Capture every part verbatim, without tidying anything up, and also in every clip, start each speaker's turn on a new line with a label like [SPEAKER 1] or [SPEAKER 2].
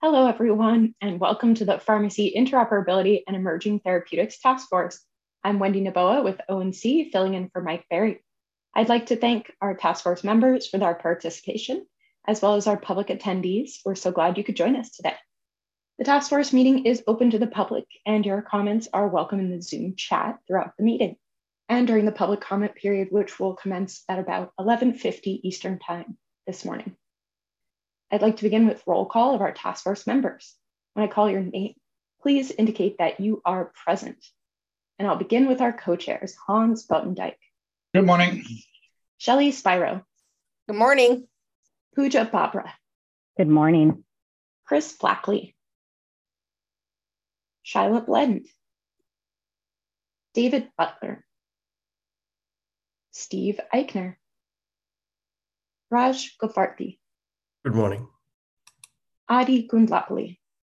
[SPEAKER 1] Hello, everyone, and welcome to the Pharmacy Interoperability and Emerging Therapeutics Task Force. I'm Wendy Naboa with O N C, filling in for Mike Berry. I'd like to thank our task force members for their participation, as well as our public attendees. We're so glad you could join us today. The task force meeting is open to the public, and your comments are welcome in the Zoom chat throughout the meeting and during the public comment period, which will commence at about eleven fifty Eastern Time this morning. I'd like to begin with roll call of our task force members. When I call your name, please indicate that you are present. And I'll begin with our co-chairs, Hans Buttendijk.
[SPEAKER 2] Good morning.
[SPEAKER 1] Shelley Spiro.
[SPEAKER 3] Good morning.
[SPEAKER 1] Pooja Babra.
[SPEAKER 4] Good morning.
[SPEAKER 1] Chris Blackley. Shyla Blend. David Butler. Steve Eichner. Raj Gofarthi.
[SPEAKER 5] Good morning.
[SPEAKER 1] Adi Gundlapalli.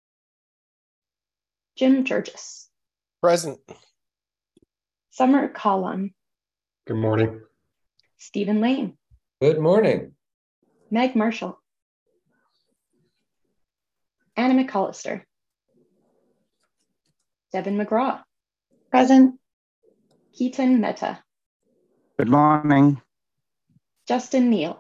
[SPEAKER 1] Jim Georges.
[SPEAKER 5] Present.
[SPEAKER 1] Summer Kallan.
[SPEAKER 5] Good morning.
[SPEAKER 1] Stephen Lane.
[SPEAKER 6] Good morning.
[SPEAKER 1] Meg Marshall. Anna McAllister. Devin McGraw. Present. Keaton Mehta.
[SPEAKER 7] Good morning.
[SPEAKER 1] Justin Neal.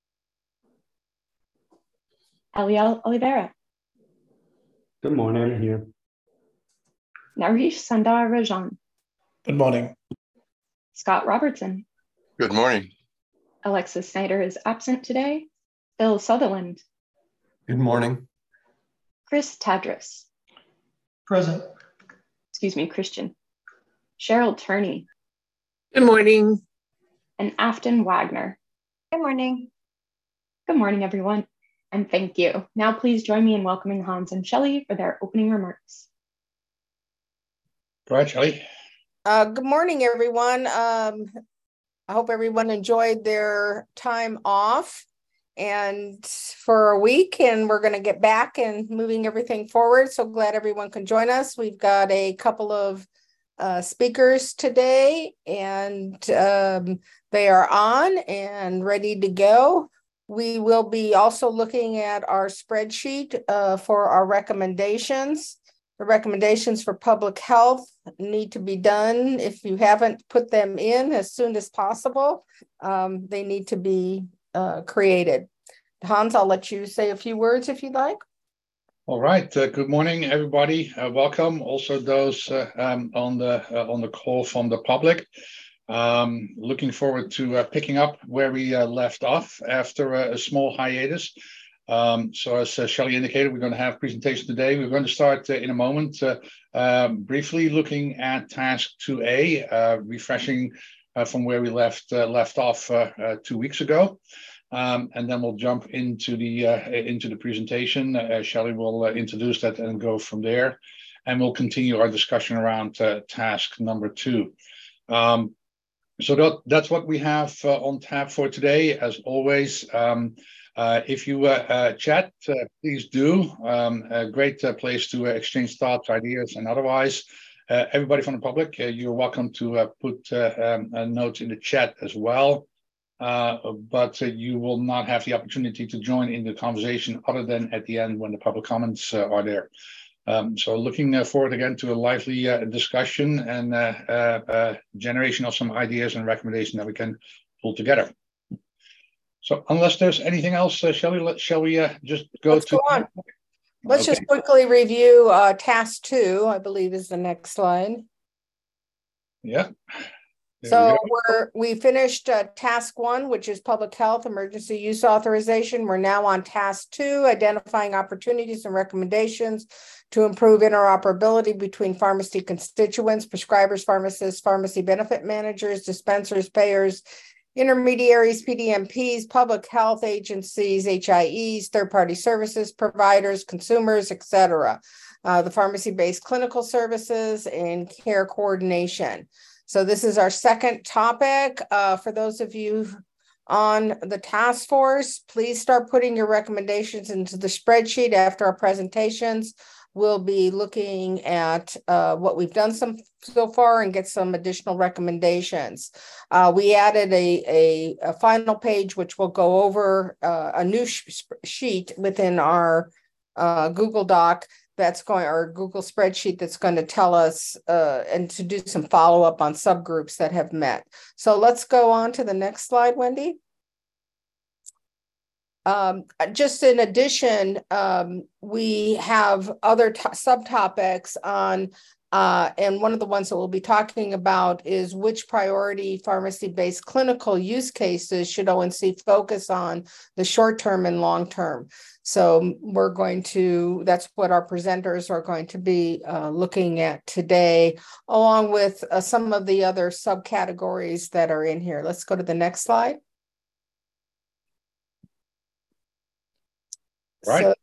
[SPEAKER 1] Eliel Oliveira.
[SPEAKER 8] Good morning, I'm here.
[SPEAKER 1] Naresh Sandar Rajan.
[SPEAKER 2] Good morning.
[SPEAKER 1] Scott Robertson.
[SPEAKER 9] Good morning.
[SPEAKER 1] Alexis Snyder is absent today. Bill Sutherland.
[SPEAKER 5] Good morning.
[SPEAKER 1] Chris Tadris.
[SPEAKER 2] Present.
[SPEAKER 1] Excuse me, Christian. Cheryl Turney.
[SPEAKER 3] Good morning.
[SPEAKER 1] And Afton Wagner.
[SPEAKER 10] Good morning.
[SPEAKER 1] Good morning, everyone. And thank you. Now please join me in welcoming Hans and Shelley for their opening remarks.
[SPEAKER 2] Go ahead, Shelley.
[SPEAKER 3] Uh, good morning, everyone. Um, I hope everyone enjoyed their time off and for a week, and we're going to get back and moving everything forward. So glad everyone can join us. We've got a couple of uh, speakers today, and um, they are on and ready to go. We will be also looking at our spreadsheet uh, for our recommendations. The recommendations for public health need to be done. If you haven't put them in as soon as possible, um, they need to be uh, created. Hans, I'll let you say a few words if you'd like.
[SPEAKER 2] All right. Uh, good morning, everybody. Uh, welcome. Also, those uh, um, on the uh, on the call from the public. Um, looking forward to uh, picking up where we uh, left off after a, a small hiatus. Um, so as uh, Shelley indicated, we're going to have a presentation today. We're going to start uh, in a moment, uh, um, briefly looking at task two A, uh, refreshing uh, from where we left uh, left off uh, uh, two weeks ago. Um, and then we'll jump into the uh, into the presentation. Uh, Shelley will uh, introduce that and go from there. And we'll continue our discussion around uh, task number two. Um, So that, that's what we have uh, on tap for today. As always, um, uh, if you uh, uh, chat, uh, please do. Um, a great uh, place to uh, exchange thoughts, ideas, and otherwise. Uh, everybody from the public, uh, you're welcome to uh, put uh, um, a note in the chat as well. Uh, but uh, you will not have the opportunity to join in the conversation other than at the end when the public comments uh, are there. Um, so looking uh, forward again to a lively uh, discussion and uh, uh, uh, generation of some ideas and recommendations that we can pull together. So unless there's anything else, uh, shall we, let, shall we uh, just go
[SPEAKER 3] Let's
[SPEAKER 2] to-
[SPEAKER 3] go on. Let's
[SPEAKER 2] okay.
[SPEAKER 3] just quickly review uh, task two, I believe is the next slide.
[SPEAKER 2] Yeah. There
[SPEAKER 3] So
[SPEAKER 2] we
[SPEAKER 3] we're, we finished uh, task one, which is public health emergency use authorization. We're now on task two, identifying opportunities and recommendations to improve interoperability between pharmacy constituents, prescribers, pharmacists, pharmacy benefit managers, dispensers, payers, intermediaries, P D M Ps, public health agencies, H I Es, third-party services providers, consumers, et cetera. Uh, the pharmacy-based clinical services and care coordination. So this is our second topic. Uh, for those of you on the task force, please start putting your recommendations into the spreadsheet after our presentations. We'll be looking at uh, what we've done some so far and get some additional recommendations. Uh, we added a, a, a final page, which will go over uh, a new sh sheet within our uh, Google Doc that's going, or Google spreadsheet that's going to tell us uh, and to do some follow-up on subgroups that have met. So let's go on to the next slide, Wendy. Um, just in addition, um, we have other subtopics on, uh, and one of the ones that we'll be talking about is which priority pharmacy-based clinical use cases should O N C focus on, the short-term and long-term. So we're going to, that's what our presenters are going to be uh, looking at today, along with uh, some of the other subcategories that are in here. Let's go to the next slide.
[SPEAKER 2] Right.
[SPEAKER 3] So,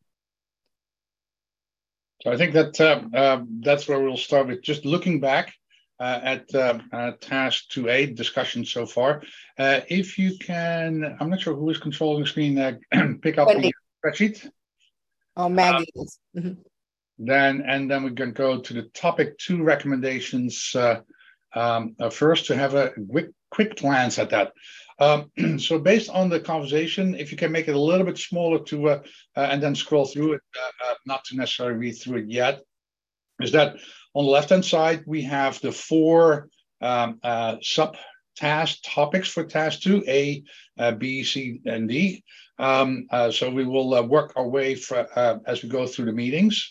[SPEAKER 2] so I think that uh, uh, that's where we'll start with, just looking back uh, at uh, uh, task two A discussion so far. Uh, if you can, I'm not sure who is controlling the screen, uh, pick up
[SPEAKER 3] Wendy.
[SPEAKER 2] the spreadsheet.
[SPEAKER 3] Oh, Maggie is. Um, mm-hmm.
[SPEAKER 2] Then, and then we can go to the topic two recommendations uh, um, uh, first to have a quick, quick glance at that. Um, so based on the conversation, if you can make it a little bit smaller to uh, uh, and then scroll through it, uh, uh, not to necessarily read through it yet, is that on the left-hand side, we have the four um, uh, sub-task topics for task two, A, uh, B, C, and D. Um, uh, so we will uh, work our way for, uh, as we go through the meetings.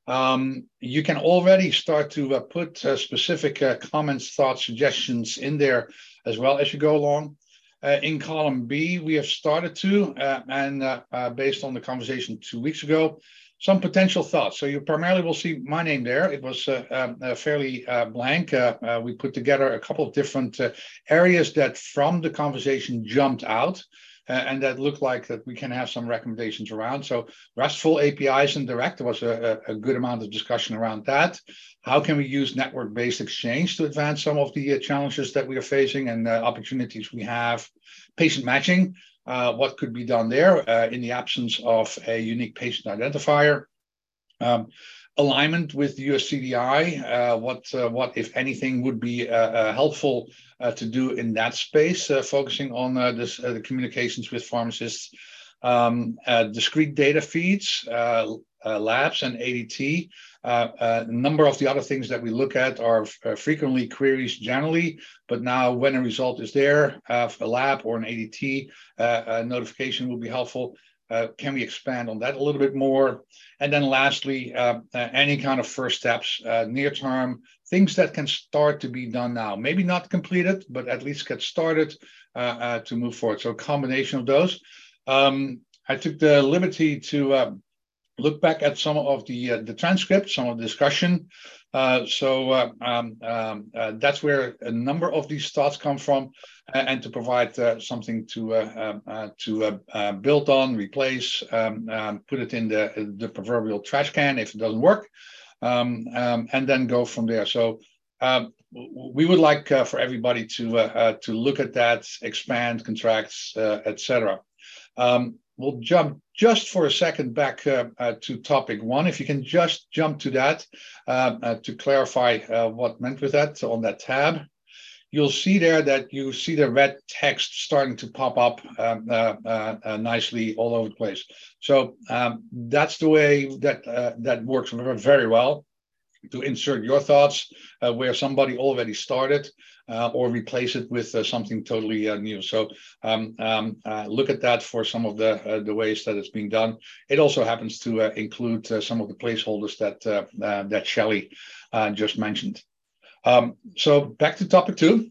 [SPEAKER 2] Um, you can already start to uh, put uh, specific uh, comments, thoughts, suggestions in there as well as you go along. Uh, in column B, we have started to, uh, and uh, uh, based on the conversation two weeks ago, some potential thoughts. So you primarily will see my name there. It was uh, um, uh, fairly uh, blank. Uh, uh, we put together a couple of different uh, areas that from the conversation jumped out. Uh, and that looked like that we can have some recommendations around. So RESTful A P Is and direct, there was a, a good amount of discussion around that. How can we use network-based exchange to advance some of the uh, challenges that we are facing and uh, opportunities we have? Patient matching, uh, what could be done there uh, in the absence of a unique patient identifier? Um, alignment with the U S C D I, uh, what, uh, what, if anything, would be uh, uh, helpful uh, to do in that space, uh, focusing on uh, this, uh, the communications with pharmacists, um, uh, discrete data feeds, uh, uh, labs, and A D T. Uh, a number of the other things that we look at are uh, frequently queries generally, but now when a result is there, uh, a lab or an A D T uh, a notification will be helpful. Uh, can we expand on that a little bit more? And then lastly, uh, uh, any kind of first steps, uh, near term, things that can start to be done now. Maybe not completed, but at least get started uh, uh, to move forward. So a combination of those. Um, I took the liberty to uh, look back at some of the, uh, the transcript, some of the discussion. Uh, so uh, um, um, uh, that's where a number of these thoughts come from, uh, and to provide uh, something to uh, uh, to uh, uh, build on, replace, um, um, put it in the the proverbial trash can if it doesn't work, um, um, and then go from there. So uh, we would like uh, for everybody to uh, uh, to look at that, expand, contract, uh, et cetera. Um, we'll jump just for a second back uh, uh, to topic one. If you can just jump to that uh, uh, to clarify uh, what meant with that on that tab. You'll see there that you see the red text starting to pop up um, uh, uh, uh, nicely all over the place. So um, that's the way that uh, that works very well, to insert your thoughts uh, where somebody already started, uh, or replace it with uh, something totally uh, new. So um, um, uh, look at that for some of the uh, the ways that it's being done. It also happens to uh, include uh, some of the placeholders that uh, uh, that Shelley uh, just mentioned. Um, so back to topic two,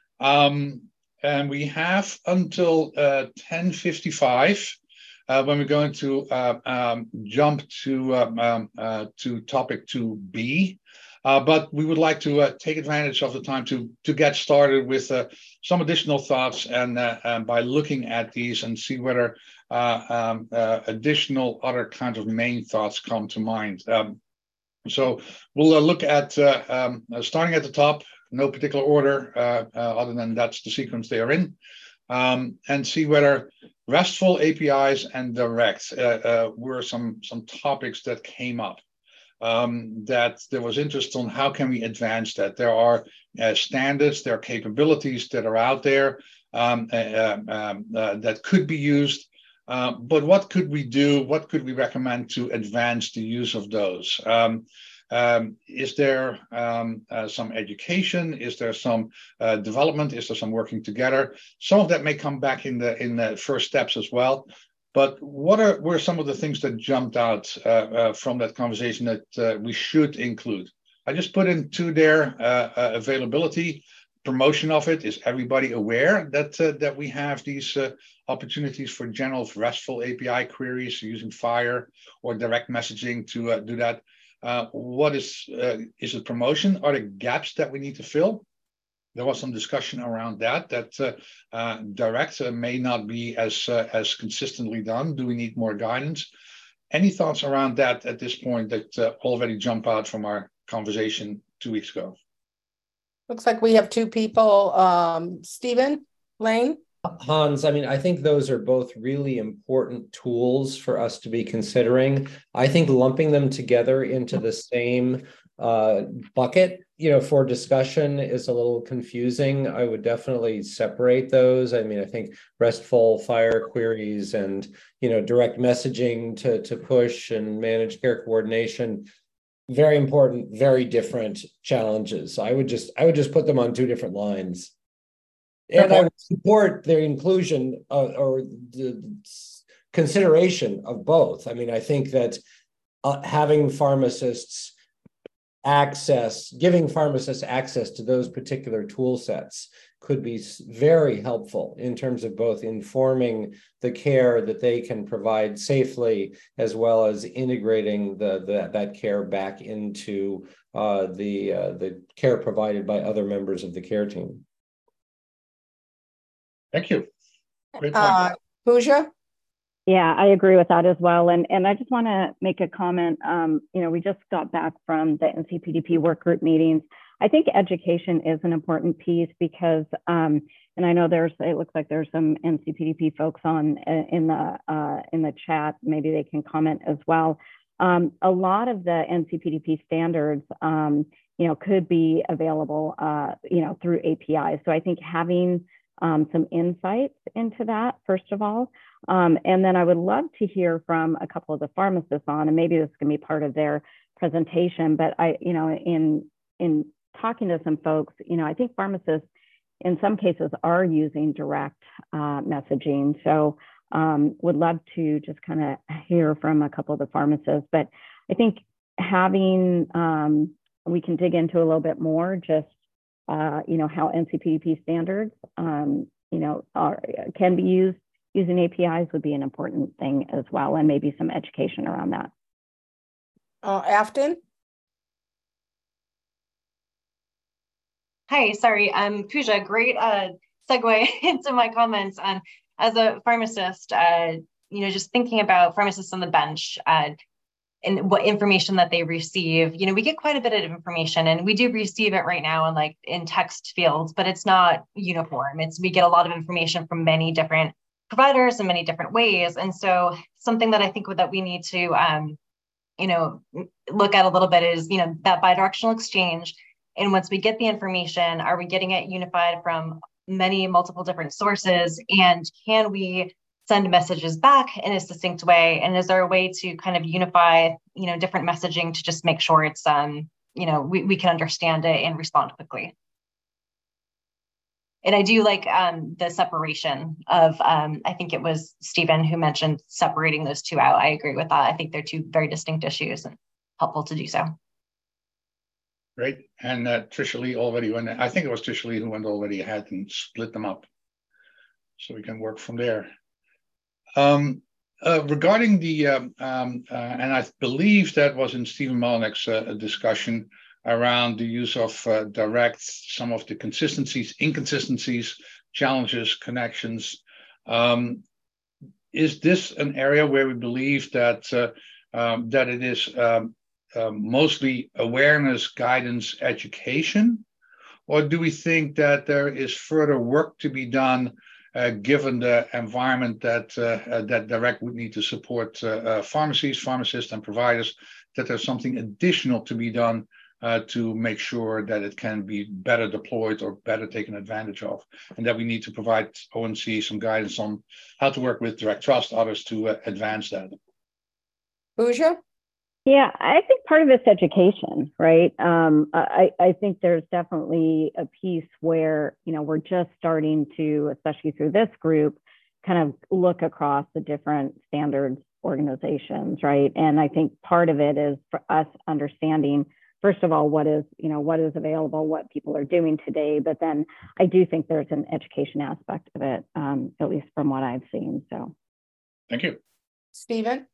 [SPEAKER 2] um, and we have until uh, ten fifty-five. Uh, when we're going to uh, um, jump to um, um, uh, to topic two B, uh, but we would like to uh, take advantage of the time to to get started with uh, some additional thoughts, and, uh, and by looking at these and see whether uh, um, uh, additional other kinds of main thoughts come to mind. Um, so we'll uh, look at uh, um, uh, starting at the top, no particular order, uh, uh, other than that's the sequence they are in. Um, and see whether RESTful A P Is and direct uh, uh, were some some topics that came up. Um, that there was interest on how can we advance that. There are uh, standards, there are capabilities that are out there um, uh, um, uh, that could be used. Uh, but what could we do? What could we recommend to advance the use of those? Um, um, is there um, uh, some education? Is there some uh, development? Is there some working together? Some of that may come back in the in the first steps as well. But what are were some of the things that jumped out uh, uh, from that conversation that uh, we should include? I just put in two there: uh, uh, availability, promotion of it. Is everybody aware that uh, that we have these uh, opportunities for general RESTful A P I queries using FHIR or direct messaging to uh, do that? Uh, what is uh, is it promotion? Are there gaps that we need to fill? There was some discussion around that, that uh, uh, direct uh, may not be as uh, as consistently done. Do we need more guidance? Any thoughts around that at this point that uh, already jump out from our conversation two weeks ago?
[SPEAKER 3] Looks like we have two people. Um, Stephen Lane.
[SPEAKER 4] Hans, I mean, I think those are both really important tools for us to be considering. I think lumping them together into the same uh, bucket, you know, for discussion is a little confusing. I would definitely separate those. I mean, I think RESTful FHIR queries and, you know, direct messaging to, to push and manage care coordination, very important, very different challenges. I would just, I would just put them on two different lines. And I would support their inclusion uh, or the consideration of both. I mean, I think that uh, having pharmacists access, giving pharmacists access to those particular tool sets could be very helpful in terms of both informing the care that they can provide safely, as well as integrating the, the that care back into uh, the, uh, the care provided by other members of the care team.
[SPEAKER 2] Thank you. Great point.
[SPEAKER 3] Uh, Pooja?
[SPEAKER 6] Yeah, I agree with that as well. And, and I just want to make a comment. Um, you know, we just got back from the N C P D P work group meetings. I think education is an important piece because, um, and I know there's, it looks like there's some N C P D P folks on uh, in the uh, in the chat. Maybe they can comment as well. Um, a lot of the N C P D P standards, um, you know, could be available, uh, you know, through A P Is. So I think having Um, some insights into that, first of all. Um, and then I would love to hear from a couple of the pharmacists on, and maybe this can be part of their presentation, but I, you know, in, in talking to some folks, you know, I think pharmacists in some cases are using direct uh, messaging. So um, would love to just kind of hear from a couple of the pharmacists, but I think having, um, we can dig into a little bit more, just Uh, you know, how N C P D P standards, um, you know, are, can be used using A P Is would be an important thing as well, and maybe some education around that.
[SPEAKER 3] Uh, Afton?
[SPEAKER 9] Hi, sorry, um, Pooja, great uh, segue into my comments. And as a pharmacist, uh, you know, just thinking about pharmacists on the bench, uh, and what information that they receive, you know, we get quite a bit of information, and we do receive it right now in like in text fields, but it's not uniform. It's, we get a lot of information from many different providers in many different ways. And so something that I think that we need to, um, you know, look at a little bit is, you know, that bidirectional exchange. And once we get the information, are we getting it unified from many multiple different sources? And can we send messages back in a succinct way? And is there a way to kind of unify, you know, different messaging to just make sure it's, um, you know, we, we can understand it and respond quickly? And I do like um, the separation of, um, I think it was Stephen who mentioned separating those two out. I agree with that. I think they're two very distinct issues and helpful to do so.
[SPEAKER 2] Great. And uh, Trisha Lee already went, I think it was Trisha Lee who went already ahead and split them up. So we can work from there. Um, uh, regarding the, um, um, uh, and I believe that was in Stephen Malnick's uh, discussion around the use of uh, direct, some of the consistencies, inconsistencies, challenges, connections. Um, is this an area where we believe that, uh, um, that it is um, uh, mostly awareness, guidance, education? Or do we think that there is further work to be done Uh, given the environment that uh, uh, that direct would need to support uh, uh, pharmacies, pharmacists, and providers, that there's something additional to be done uh, to make sure that it can be better deployed or better taken advantage of, and that we need to provide O N C some guidance on how to work with Direct Trust, others to uh, advance that.
[SPEAKER 3] Pooja?
[SPEAKER 6] Yeah, I think part of it's education, right? Um, I, I think there's definitely a piece where, you know, we're just starting to, especially through this group, kind of look across the different standards organizations, right? And I think part of it is for us understanding, first of all, what is, you know, what is available, what people are doing today, but then I do think there's an education aspect of it, um, at least from what I've seen, so.
[SPEAKER 2] Thank you.
[SPEAKER 3] Stephen?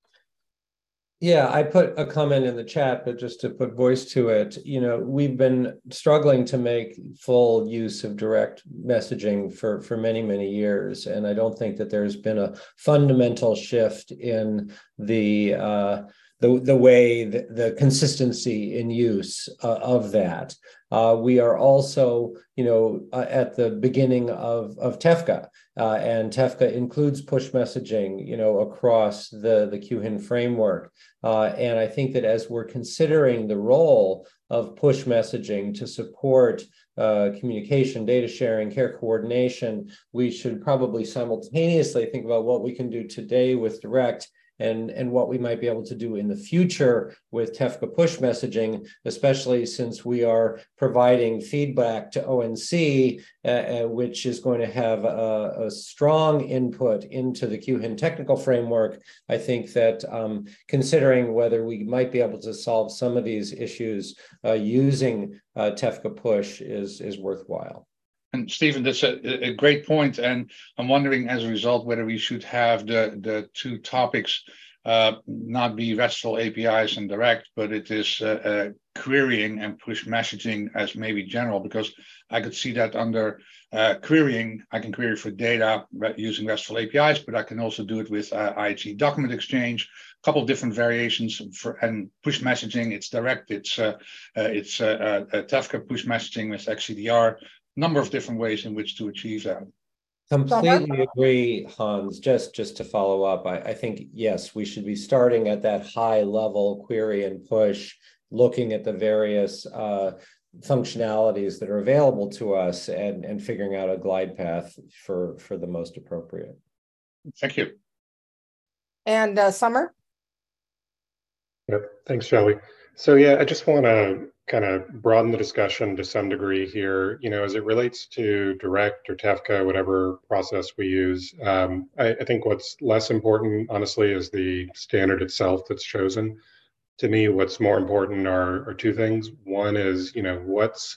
[SPEAKER 4] Yeah, I put a comment in the chat, but just to put voice to it, you know, we've been struggling to make full use of direct messaging for, for many, many years. And I don't think that there's been a fundamental shift in the uh, the, the way, the, the consistency in use uh, of that. Uh, we are also, you know, uh, at the beginning of, of TEFCA, uh, and TEFCA includes push messaging, you know, across the, the Q H I N framework. Uh, and I think that as we're considering the role of push messaging to support uh, communication, data sharing, care coordination, we should probably simultaneously think about what we can do today with direct and, and what we might be able to do in the future with TEFCA push messaging, especially since we are providing feedback to O N C, uh, uh, which is going to have a, a strong input into the Q H I N technical framework. I think that um, considering whether we might be able to solve some of these issues uh, using uh, TEFCA push is, is worthwhile.
[SPEAKER 2] And Stephen, that's a, a great point. And I'm wondering as a result whether we should have the, the two topics uh, not be RESTful A P Is and direct, but it is uh, uh, querying and push messaging as maybe general, because I could see that under uh, querying, I can query for data using RESTful A P Is, but I can also do it with uh, I H E document exchange, a couple of different variations for, and push messaging, it's direct, it's, uh, uh, it's uh, uh, TEFCA push messaging with X C D R, number of different ways in which to achieve that.
[SPEAKER 4] Completely agree, Hans. Just, just to follow up, I, I think, yes, we should be starting at that high level query and push, looking at the various uh, functionalities that are available to us and, and figuring out a glide path for, for the most appropriate.
[SPEAKER 2] Thank you.
[SPEAKER 3] And uh, Summer?
[SPEAKER 5] Yep. Thanks, Shelley. So yeah, I just want to kind of broaden the discussion to some degree here, you know, as it relates to direct or TEFCA, whatever process we use. Um, I, I think what's less important, honestly, is the standard itself that's chosen. To me, what's more important are, are two things. One is, you know, what's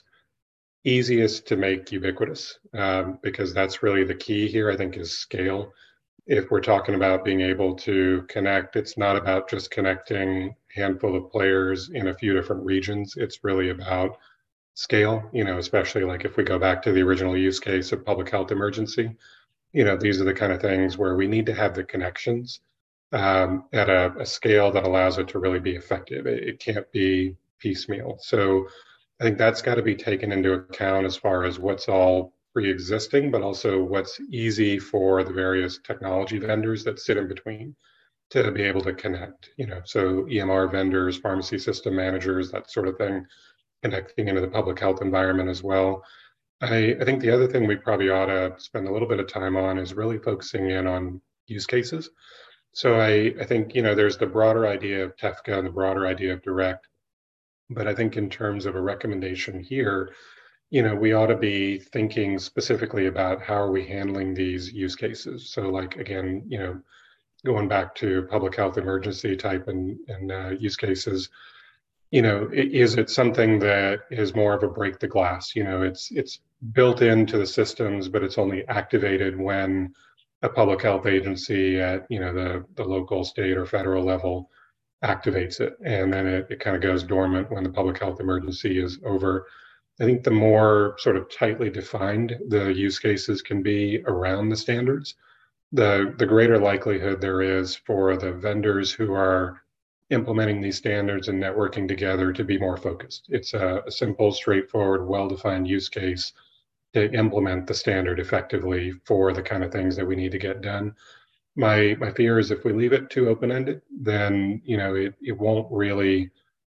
[SPEAKER 5] easiest to make ubiquitous, um, because that's really the key here, I think, is scale. If we're talking about being able to connect, it's not about just connecting a handful of players in a few different regions. It's really about scale, you know, especially like if we go back to the original use case of public health emergency, you know, these are the kind of things where we need to have the connections um, at a, a scale that allows it to really be effective. It, it can't be piecemeal. So I think that's got to be taken into account as far as what's all pre-existing, but also what's easy for the various technology vendors that sit in between to be able to connect, you know, so E M R vendors, pharmacy system managers, that sort of thing, connecting into the public health environment as well. I, I think the other thing we probably ought to spend a little bit of time on is really focusing in on use cases. So I, I think, you know, there's the broader idea of TEFCA and the broader idea of direct, but I think in terms of a recommendation here, you know, we ought to be thinking specifically about how are we handling these use cases. So like, again, you know, going back to public health emergency type and, and uh, use cases, you know, is it something that is more of a break the glass? You know, it's it's built into the systems, but it's only activated when a public health agency at, you know, the, the local, state, or federal level activates it. And then it, it kind of goes dormant when the public health emergency is over. I think the more sort of tightly defined the use cases can be around the standards, the, the greater likelihood there is for the vendors who are implementing these standards and networking together to be more focused. It's a, a simple, straightforward, well-defined use case to implement the standard effectively for the kind of things that we need to get done. My, my fear is if we leave it too open-ended, then, you know, it, it won't really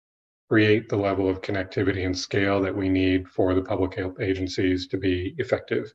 [SPEAKER 5] create the level of connectivity and scale that we need for the public health agencies to be effective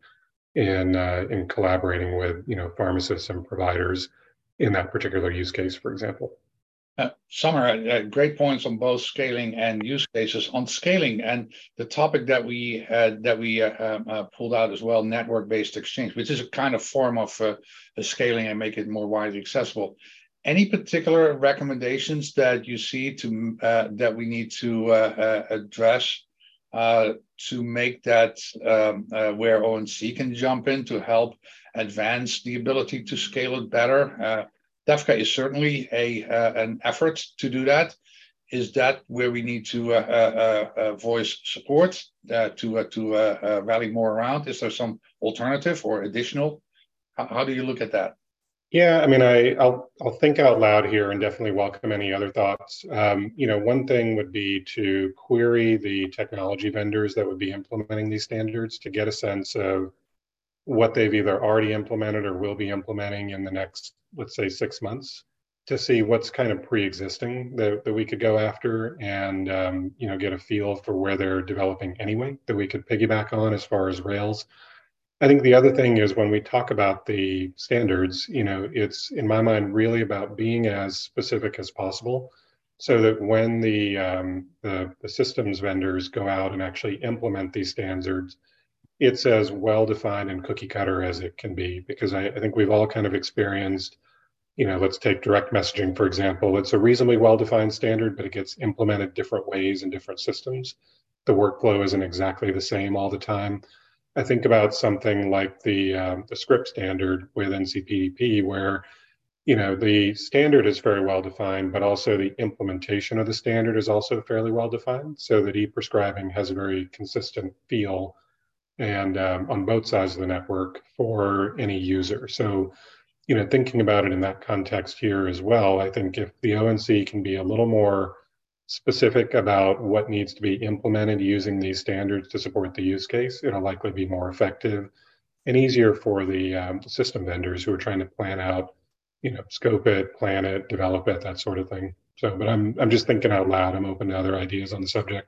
[SPEAKER 5] in uh, in collaborating with, you know, pharmacists and providers in that particular use case, for example.
[SPEAKER 2] Uh, Summer, uh, great points on both scaling and use cases. On scaling and the topic that we uh, that we uh, um, uh, pulled out as well, network-based exchange, which is a kind of form of uh, scaling and make it more widely accessible. Any particular recommendations that you see to uh, that we need to uh, uh, address uh, to make that um, uh, where O N C can jump in to help advance the ability to scale it better? Uh, TAFCA is certainly a uh, an effort to do that. Is that where we need to uh, uh, uh, voice support uh, to uh, to uh, uh, rally more around? Is there some alternative or additional? How, how do you look at that?
[SPEAKER 5] Yeah, I mean, I, I'll I'll think out loud here and definitely welcome any other thoughts. Um, you know, one thing would be to query the technology vendors that would be implementing these standards to get a sense of what they've either already implemented or will be implementing in the next, let's say, six months, to see what's kind of pre-existing that, that we could go after and, um, you know, get a feel for where they're developing anyway that we could piggyback on as far as Rails. I think the other thing is when we talk about the standards, you know, it's in my mind really about being as specific as possible so that when the, um, the, the systems vendors go out and actually implement these standards, it's as well-defined and cookie cutter as it can be. Because I, I think we've all kind of experienced, you know, let's take direct messaging, for example. It's a reasonably well-defined standard, but it gets implemented different ways in different systems. The workflow isn't exactly the same all the time. I think about something like the um, the script standard with N C P D P, where, you know, the standard is very well defined, but also the implementation of the standard is also fairly well defined, so that e-prescribing has a very consistent feel and um, on both sides of the network for any user. So, you know, thinking about it in that context here as well, I think if the O N C can be a little more specific about what needs to be implemented using these standards to support the use case, it'll likely be more effective and easier for the um, system vendors who are trying to plan out, you know, scope it, plan it, develop it, that sort of thing. So, but I'm I'm just thinking out loud. I'm open to other ideas on the subject.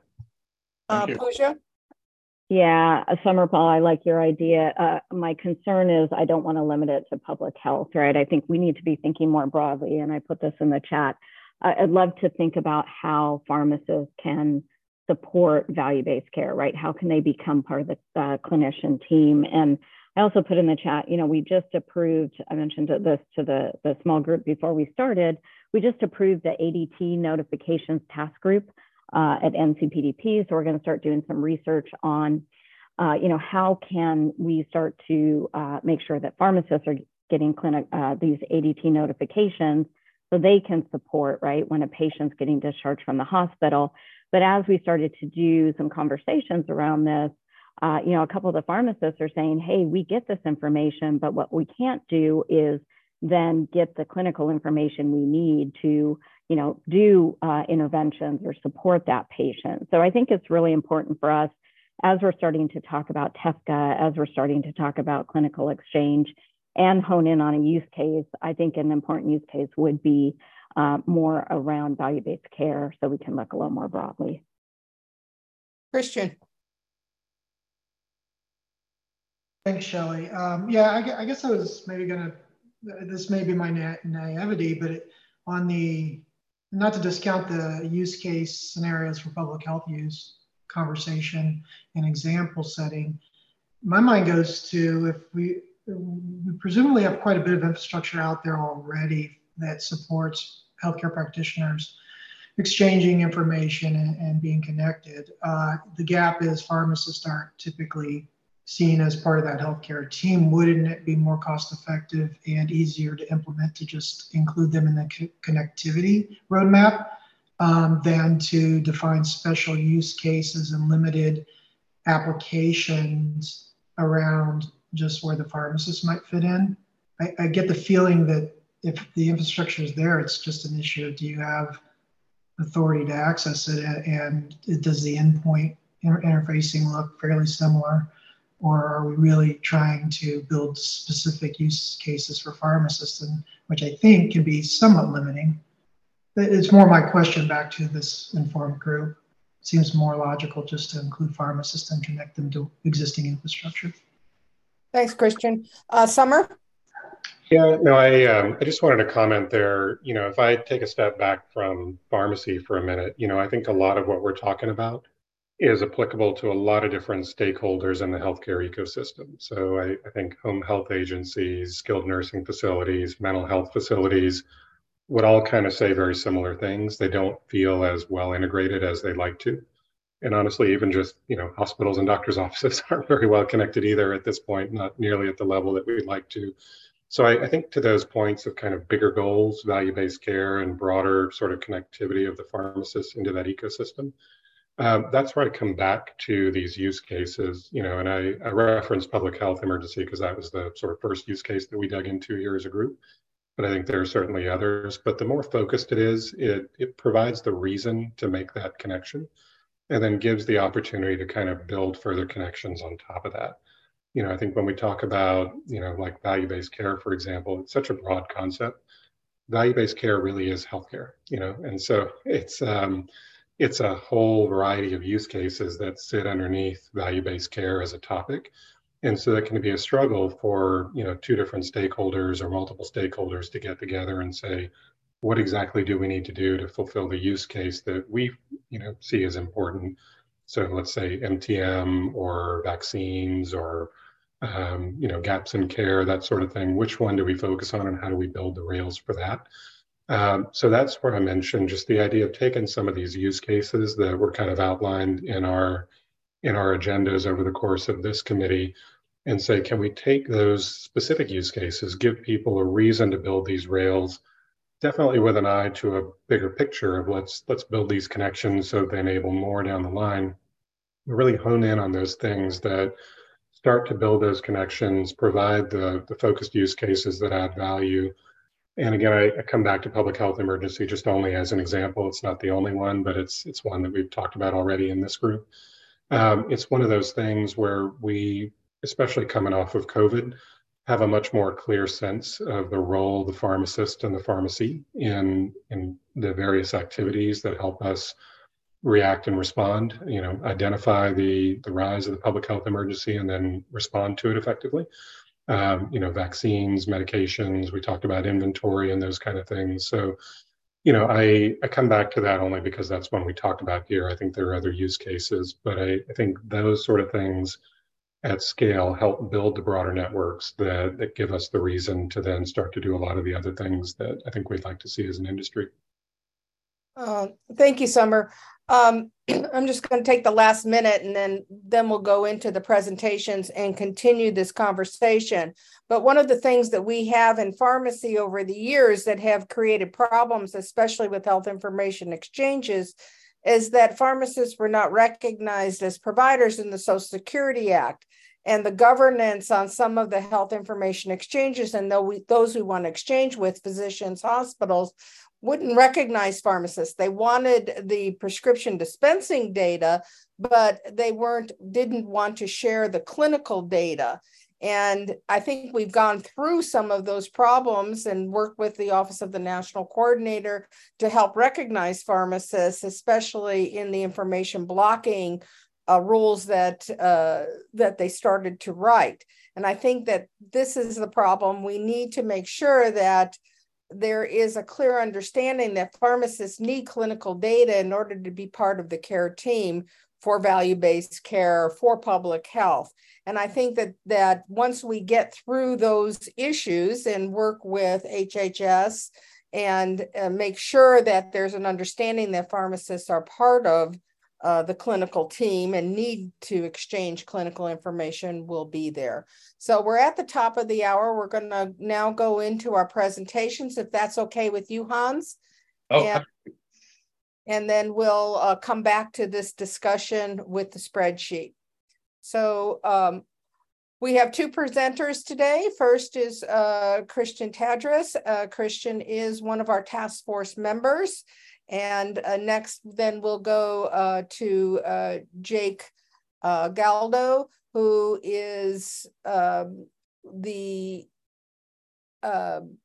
[SPEAKER 3] Uh, Pooja?
[SPEAKER 6] Yeah, Summer Paul, I like your idea. Uh, my concern is I don't want to limit it to public health, right? I think we need to be thinking more broadly, and I put this in the chat. I'd love to think about how pharmacists can support value-based care, right? How can they become part of the uh, clinician team? And I also put in the chat, you know, we just approved, I mentioned this to the, the small group before we started, we just approved the A D T notifications task group uh, at N C P D P. So we're going to start doing some research on, uh, you know, how can we start to uh, make sure that pharmacists are getting clinic, uh, these A D T notifications so they can support, right, when a patient's getting discharged from the hospital. But as we started to do some conversations around this, uh, you know, a couple of the pharmacists are saying, hey, we get this information, but what we can't do is then get the clinical information we need to, you know, do uh, interventions or support that patient. So I think it's really important for us as we're starting to talk about TAFCA, as we're starting to talk about clinical exchange, and hone in on a use case. I think an important use case would be uh, more around value-based care, so we can look a little more broadly.
[SPEAKER 3] Christian.
[SPEAKER 10] Thanks, Shelley. Um, yeah, I, I guess I was maybe going to, this may be my na naivety, but it, on the, not to discount the use case scenarios for public health use conversation and example setting, my mind goes to if we, we presumably have quite a bit of infrastructure out there already that supports healthcare practitioners exchanging information and, and being connected. Uh, the gap is pharmacists aren't typically seen as part of that healthcare team. Wouldn't it be more cost effective and easier to implement to just include them in the co connectivity roadmap um, than to define special use cases and limited applications around just where the pharmacist might fit in? I, I get the feeling that if the infrastructure is there, it's just an issue of do you have authority to access it, and does the endpoint inter interfacing look fairly similar, or are we really trying to build specific use cases for pharmacists, and which I think can be somewhat limiting. it's more my question back to this informed group. It seems more logical just to include pharmacists and connect them to existing infrastructure.
[SPEAKER 3] Thanks, Christian. Uh, Summer?
[SPEAKER 5] Yeah, no, I um, I just wanted to comment there. You know, if I take a step back from pharmacy for a minute, you know, I think a lot of what we're talking about is applicable to a lot of different stakeholders in the healthcare ecosystem. So I, I think home health agencies, skilled nursing facilities, mental health facilities would all kind of say very similar things. They don't feel as well integrated as they'd like to. And honestly, even just, you know, hospitals and doctors' offices aren't very well connected either at this point, not nearly at the level that we'd like to. So I, I think to those points of kind of bigger goals, value-based care, and broader sort of connectivity of the pharmacists into that ecosystem, um, that's where I come back to these use cases, you know, and I, I referenced public health emergency because that was the sort of first use case that we dug into here as a group. But I think there are certainly others. But the more focused it is, it, it provides the reason to make that connection and then gives the opportunity to kind of build further connections on top of that. You know, I think when we talk about, you know, like value-based care, for example, it's such a broad concept. Value-based care really is healthcare, you know, and so it's um, it's a whole variety of use cases that sit underneath value-based care as a topic. And so that can be a struggle for, you know, two different stakeholders or multiple stakeholders to get together and say, what exactly do we need to do to fulfill the use case that we, you know, see as important? So let's say M T M or vaccines or, um, you know, gaps in care, that sort of thing. Which one do we focus on and how do we build the rails for that? Um, so that's where I mentioned just the idea of taking some of these use cases that were kind of outlined in our in our agendas over the course of this committee and say, can we take those specific use cases, give people a reason to build these rails, definitely with an eye to a bigger picture of let's let's build these connections so they enable more down the line, really hone in on those things that start to build those connections, provide the, the focused use cases that add value. And again, I, I come back to public health emergency just only as an example. It's not the only one, but it's it's one that we've talked about already in this group. Um, it's one of those things where we, especially coming off of COVID, have a much more clear sense of the role of the pharmacist and the pharmacy in, in the various activities that help us react and respond, you know, identify the, the rise of the public health emergency and then respond to it effectively. Um, you know, vaccines, medications, we talked about inventory and those kind of things. So, you know, I, I come back to that only because that's one we talked about here. I think there are other use cases, but I, I think those sort of things at scale help build the broader networks that, that give us the reason to then start to do a lot of the other things that I think we'd like to see as an industry.
[SPEAKER 3] Uh, thank you, Summer. Um, I'm just going to take the last minute and then, then we'll go into the presentations and continue this conversation. But one of the things that we have in pharmacy over the years that have created problems, especially with health information exchanges, is that pharmacists were not recognized as providers in the Social Security Act. And the governance on some of the health information exchanges and though we, those who want to exchange with physicians, hospitals, wouldn't recognize pharmacists. They wanted the prescription dispensing data, but they weren't, didn't want to share the clinical data. And I think we've gone through some of those problems and worked with the Office of the National Coordinator to help recognize pharmacists, especially in the information blocking uh, rules that, uh, that they started to write. And I think that this is the problem. We need to make sure that there is a clear understanding that pharmacists need clinical data in order to be part of the care team for value-based care, for public health. And I think that, that once we get through those issues and work with H H S and uh, make sure that there's an understanding that pharmacists are part of uh, the clinical team and need to exchange clinical information, will be there. So we're at the top of the hour. We're going to now go into our presentations, if that's okay with you, Hans.
[SPEAKER 2] Oh,
[SPEAKER 3] and, and then we'll uh, come back to this discussion with the spreadsheet. So um, we have two presenters today. First is uh, Christian Tadros. Uh, Christian is one of our task force members. And uh, next, then we'll go uh, to uh, Jake uh, Galdo, who is um, the uh,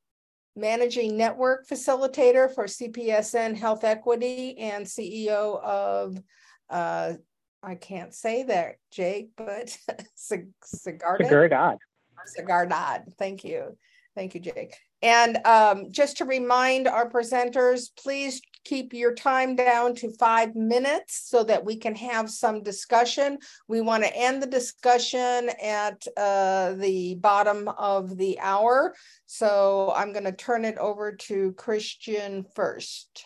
[SPEAKER 3] Managing Network Facilitator for C P S N Health Equity, and C E O of, uh, I can't say that, Jake, but Sagardad.
[SPEAKER 11] Sagardad.
[SPEAKER 3] Sagardad. Thank you. Thank you, Jake. And um, just to remind our presenters, please keep your time down to five minutes so that we can have some discussion. We want to end the discussion at uh, the bottom of the hour. So I'm going to turn it over to Christian first.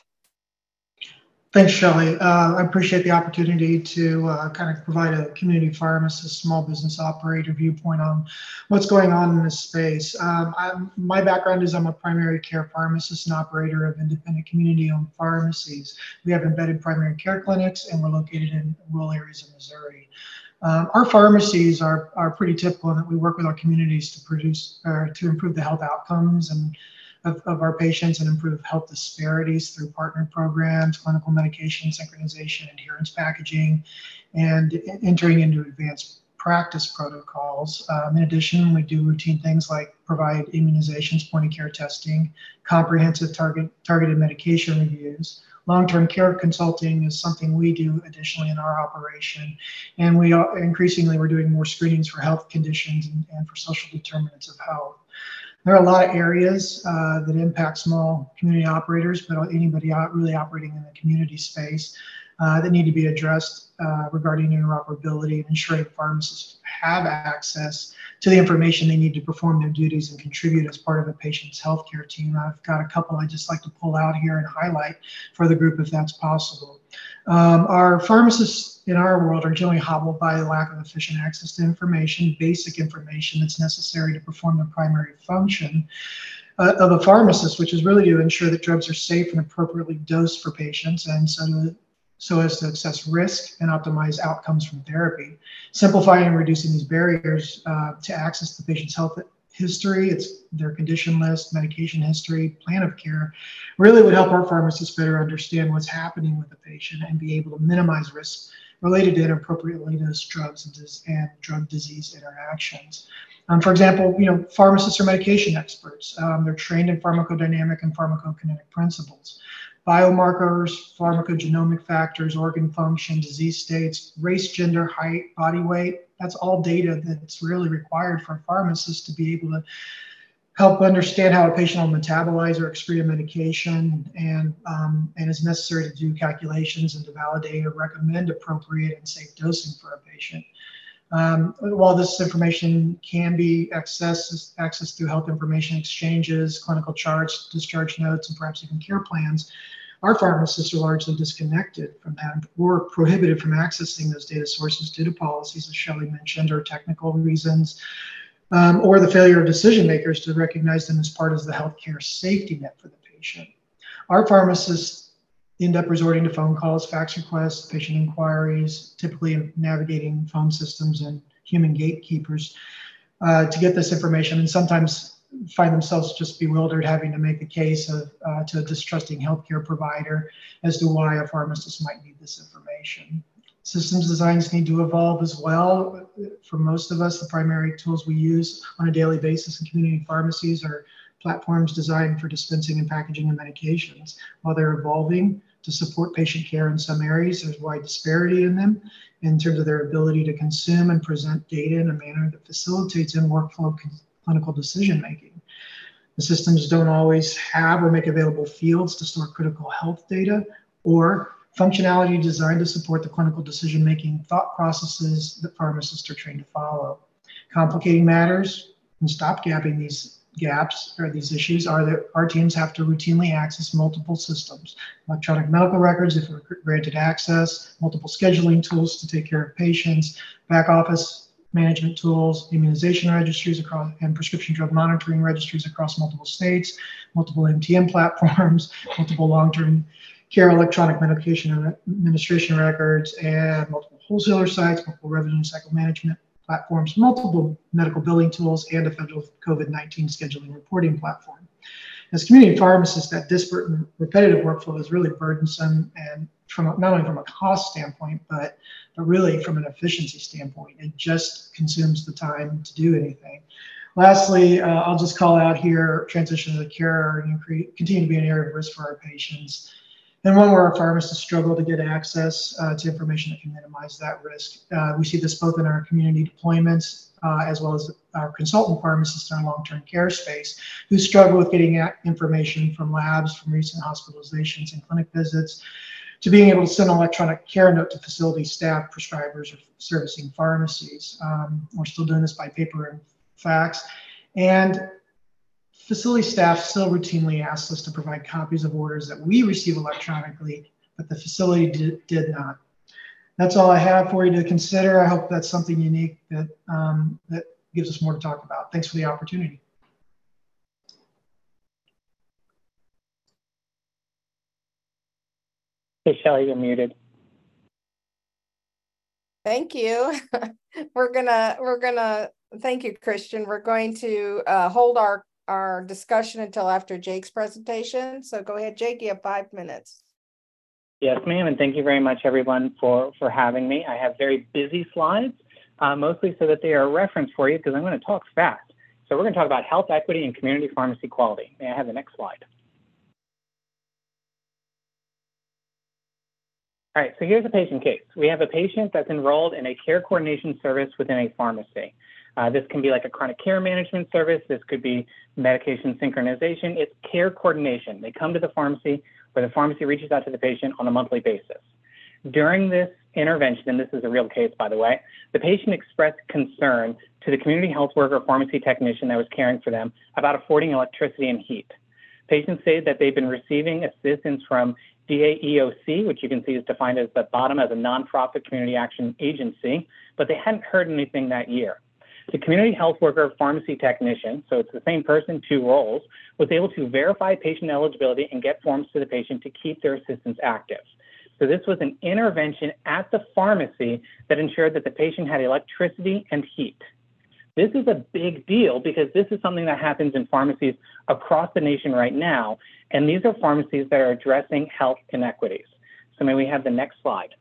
[SPEAKER 10] Thanks, Shelley. Uh, I appreciate the opportunity to uh, kind of provide a community pharmacist, small business operator viewpoint on what's going on in this space. Um, I'm, my background is I'm a primary care pharmacist and operator of independent community-owned pharmacies. We have embedded primary care clinics, and we're located in rural areas of Missouri. Um, our pharmacies are, are pretty typical in that we work with our communities to produce or to improve the health outcomes and Of, of our patients and improve health disparities through partnered programs, clinical medication synchronization, adherence packaging, and entering into advanced practice protocols. Um, in addition, we do routine things like provide immunizations, point of care testing, comprehensive target, targeted medication reviews. Long-term care consulting is something we do additionally in our operation. And we are increasingly, we're doing more screenings for health conditions and, and for social determinants of health. There are a lot of areas uh, that impact small community operators, but anybody out really operating in the community space uh, that need to be addressed uh, regarding interoperability and ensuring pharmacists have access to the information they need to perform their duties and contribute as part of a patient's healthcare team. I've got a couple I'd just like to pull out here and highlight for the group if that's possible. Um, our pharmacists in our world are generally hobbled by the lack of efficient access to information, basic information that's necessary to perform the primary function uh, of a pharmacist, which is really to ensure that drugs are safe and appropriately dosed for patients, and so, to, so as to assess risk and optimize outcomes from therapy. Simplifying and reducing these barriers uh, to access the patient's health history, it's their condition list, medication history, plan of care, really would help our pharmacists better understand what's happening with the patient and be able to minimize risks related to inappropriately dosed drugs and, and drug disease interactions. Um, for example, you know, pharmacists are medication experts. Um, they're trained in pharmacodynamic and pharmacokinetic principles. Biomarkers, pharmacogenomic factors, organ function, disease states, race, gender, height, body weight, that's all data that's really required for a pharmacist to be able to help understand how a patient will metabolize or excrete a medication, and, um, and is necessary to do calculations and to validate or recommend appropriate and safe dosing for a patient. Um, while this information can be accessed, accessed through health information exchanges, clinical charts, discharge notes, and perhaps even care plans, our pharmacists are largely disconnected from that or prohibited from accessing those data sources due to policies, as Shelley mentioned, or technical reasons, um, or the failure of decision makers to recognize them as part of the healthcare safety net for the patient. Our pharmacists end up resorting to phone calls, fax requests, patient inquiries, typically navigating phone systems and human gatekeepers uh, to get this information, and sometimes find themselves just bewildered having to make the case of, uh, to a distrusting healthcare provider as to why a pharmacist might need this information. Systems designs need to evolve as well. For most of us, the primary tools we use on a daily basis in community pharmacies are platforms designed for dispensing and packaging of medications. While they're evolving to support patient care in some areas, there's wide disparity in them in terms of their ability to consume and present data in a manner that facilitates in-workflow clinical decision making. The systems don't always have or make available fields to store critical health data or functionality designed to support the clinical decision making thought processes that pharmacists are trained to follow. Complicating matters and stopgapping these gaps or these issues are that our teams have to routinely access multiple systems, electronic medical records if we're granted access, multiple scheduling tools to take care of patients, back office management tools, immunization registries across, and prescription drug monitoring registries across multiple states, multiple M T M platforms, multiple long-term care electronic medication administration records, and multiple wholesaler sites, multiple revenue cycle management platforms, multiple medical billing tools, and a federal COVID nineteen scheduling reporting platform. As community pharmacists, that disparate and repetitive workflow is really burdensome, and from a, not only from a cost standpoint, but but really from an efficiency standpoint, it just consumes the time to do anything. Lastly, uh, I'll just call out here, transition to care and increase, continue to be an area of risk for our patients. And one where our pharmacists struggle to get access uh, to information that can minimize that risk. Uh, we see this both in our community deployments uh, as well as our consultant pharmacists in our long-term care space who struggle with getting information from labs, from recent hospitalizations and clinic visits, to being able to send an electronic care note to facility staff, prescribers, or servicing pharmacies. Um, we're still doing this by paper and fax. And facility staff still routinely ask us to provide copies of orders that we receive electronically, but the facility did, did not. That's all I have for you to consider. I hope that's something unique that, um, that gives us more to talk about. Thanks for the opportunity.
[SPEAKER 11] Hey, Shelley, you're muted.
[SPEAKER 3] Thank you. we're gonna, we're gonna, thank you, Christian. We're going to uh, hold our our discussion until after Jake's presentation. So go ahead, Jake, you have five minutes.
[SPEAKER 11] Yes, ma'am, and thank you very much, everyone, for, for having me. I have very busy slides, uh, mostly so that they are a reference for you, because I'm going to talk fast. So we're going to talk about health equity and community pharmacy quality. May I have the next slide? All right, so here's a patient case. We have a patient that's enrolled in a care coordination service within a pharmacy. Uh, this can be like a chronic care management service. This could be medication synchronization. It's care coordination. They come to the pharmacy where the pharmacy reaches out to the patient on a monthly basis. During this intervention, and this is a real case, by the way, the patient expressed concern to the community health worker or pharmacy technician that was caring for them about affording electricity and heat. Patients say that they've been receiving assistance from D A E O C, which you can see is defined as the bottom as a nonprofit community action agency, but they hadn't heard anything that year. The community health worker pharmacy technician, so it's the same person, two roles, was able to verify patient eligibility and get forms to the patient to keep their assistance active. So this was an intervention at the pharmacy that ensured that the patient had electricity and heat. This is a big deal because this is something that happens in pharmacies across the nation right now, and these are pharmacies that are addressing health inequities. So may we have the next slide?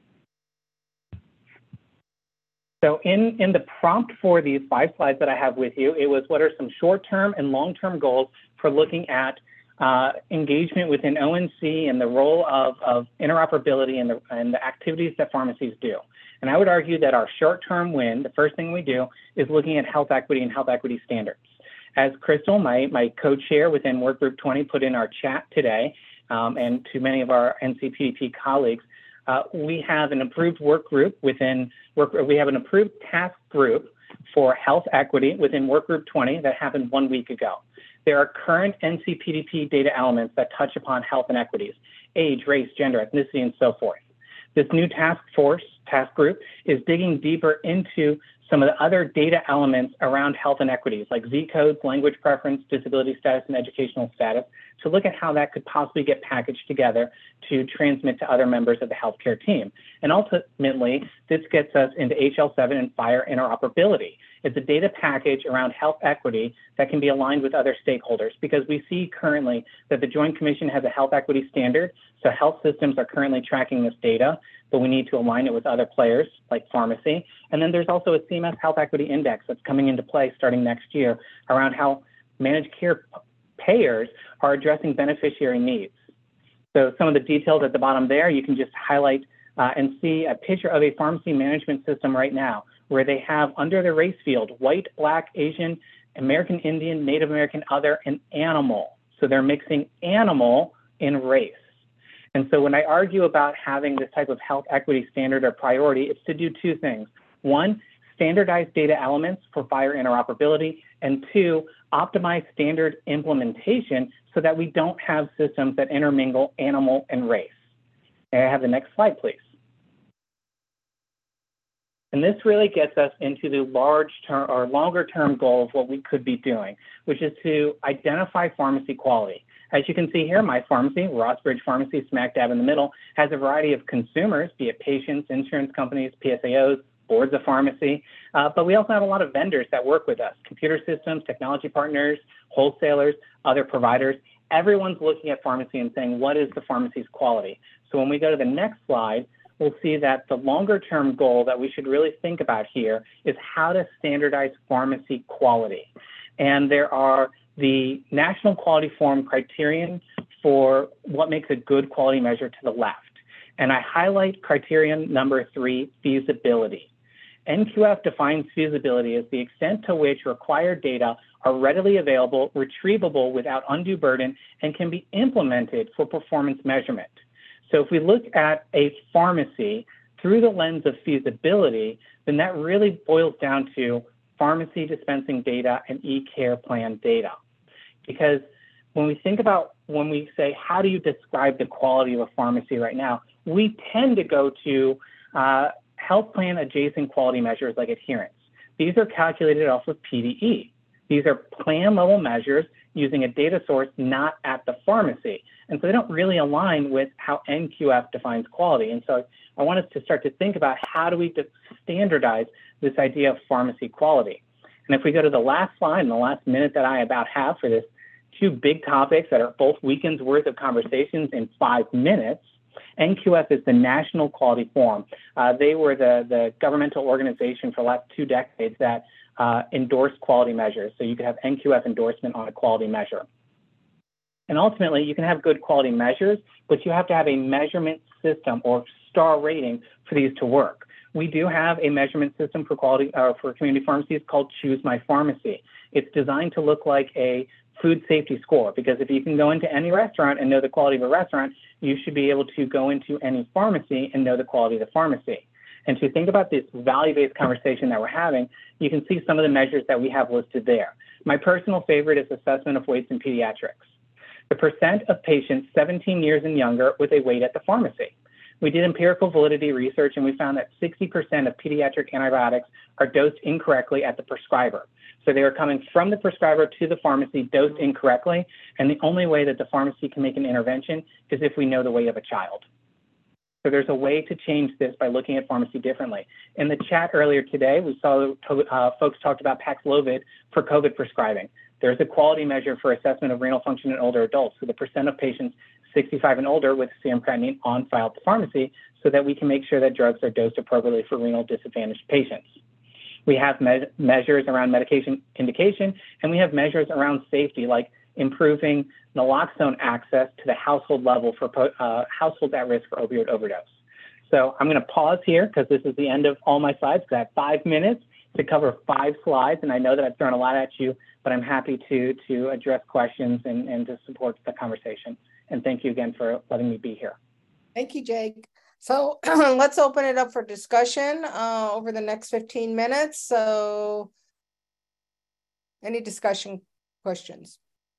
[SPEAKER 11] So in, in the prompt for these five slides that I have with you, it was what are some short-term and long-term goals for looking at uh, engagement within O N C and the role of, of interoperability and the, and the activities that pharmacies do. And I would argue that our short-term win, the first thing we do is looking at health equity and health equity standards. As Crystal, my, my co-chair within Workgroup twenty, put in our chat today, um, and to many of our N C P D P colleagues, Uh, we have an approved work group within work. We have an approved task group for health equity within Workgroup twenty that happened one week ago. There are current N C P D P data elements that touch upon health inequities, age, race, gender, ethnicity, and so forth. This new task force, task group, is digging deeper into some of the other data elements around health inequities, like Z codes, language preference, disability status, and educational status, to look at how that could possibly get packaged together to transmit to other members of the healthcare team. And ultimately, this gets us into H L seven and FHIR interoperability. It's a data package around health equity that can be aligned with other stakeholders, because we see currently that the Joint Commission has a health equity standard, so health systems are currently tracking this data, but we need to align it with other players like pharmacy. And then there's also a C M S Health Equity Index that's coming into play starting next year around how managed care payers are addressing beneficiary needs. So some of the details at the bottom there, you can just highlight uh, and see a picture of a pharmacy management system right now, where they have under the race field, white, black, Asian, American Indian, Native American, other, and animal. So they're mixing animal in race. And so when I argue about having this type of health equity standard or priority, it's to do two things. One, standardize data elements for FHIR interoperability, and two, optimize standard implementation so that we don't have systems that intermingle animal and race. May I have the next slide, please? And this really gets us into the large term or longer term goal of what we could be doing, which is to identify pharmacy quality. As you can see here, my pharmacy, Rossbridge Pharmacy, smack dab in the middle, has a variety of consumers, be it patients, insurance companies, P S A Os, boards of pharmacy, uh, but we also have a lot of vendors that work with us, computer systems, technology partners, wholesalers, other providers. Everyone's looking at pharmacy and saying, what is the pharmacy's quality? So when we go to the next slide, we'll see that the longer term goal that we should really think about here is how to standardize pharmacy quality. And there are the National Quality Forum criterion for what makes a good quality measure to the left. And I highlight criterion number three, feasibility. N Q F defines feasibility as the extent to which required data are readily available, retrievable without undue burden, and can be implemented for performance measurement. So if we look at a pharmacy through the lens of feasibility, then that really boils down to pharmacy dispensing data and e-care plan data. Because when we think about, when we say, how do you describe the quality of a pharmacy right now, we tend to go to uh, health plan adjacent quality measures like adherence. These are calculated off of P D E. These are plan level measures using a data source not at the pharmacy. And so they don't really align with how N Q F defines quality. And so I want us to start to think about how do we standardize this idea of pharmacy quality. And if we go to the last slide and the last minute that I about have for this, two big topics that are both weekends worth of conversations in five minutes, N Q F is the National Quality Forum. Uh, they were the, the governmental organization for the last two decades that uh, endorsed quality measures. So you could have N Q F endorsement on a quality measure. And ultimately, you can have good quality measures, but you have to have a measurement system or star rating for these to work. We do have a measurement system for quality uh, for community pharmacies called Choose My Pharmacy. It's designed to look like a food safety score, because if you can go into any restaurant and know the quality of a restaurant, you should be able to go into any pharmacy and know the quality of the pharmacy. And to think about this value-based conversation that we're having, you can see some of the measures that we have listed there. My personal favorite is assessment of weights in pediatrics. The percent of patients seventeen years and younger with a weight at the pharmacy. We did empirical validity research and we found that sixty percent of pediatric antibiotics are dosed incorrectly at the prescriber. So they are coming from the prescriber to the pharmacy dosed incorrectly. And the only way that the pharmacy can make an intervention is if we know the weight of a child. So there's a way to change this by looking at pharmacy differently. In the chat earlier today, we saw uh, folks talked about Paxlovid for COVID prescribing. There's a quality measure for assessment of renal function in older adults. So the percent of patients sixty-five and older with serum creatinine on file at the pharmacy so that we can make sure that drugs are dosed appropriately for renal disadvantaged patients. We have me measures around medication indication, and we have measures around safety, like improving naloxone access to the household level for uh, households at risk for opioid overdose. So I'm going to pause here because this is the end of all my slides, because I have five minutes to cover five slides, and I know that I've thrown a lot at you, but I'm happy to, to address questions and, and to support the conversation. And thank you again for letting me be here.
[SPEAKER 3] Thank you, Jake. So let's open it up for discussion uh, over the next fifteen minutes. So any discussion questions?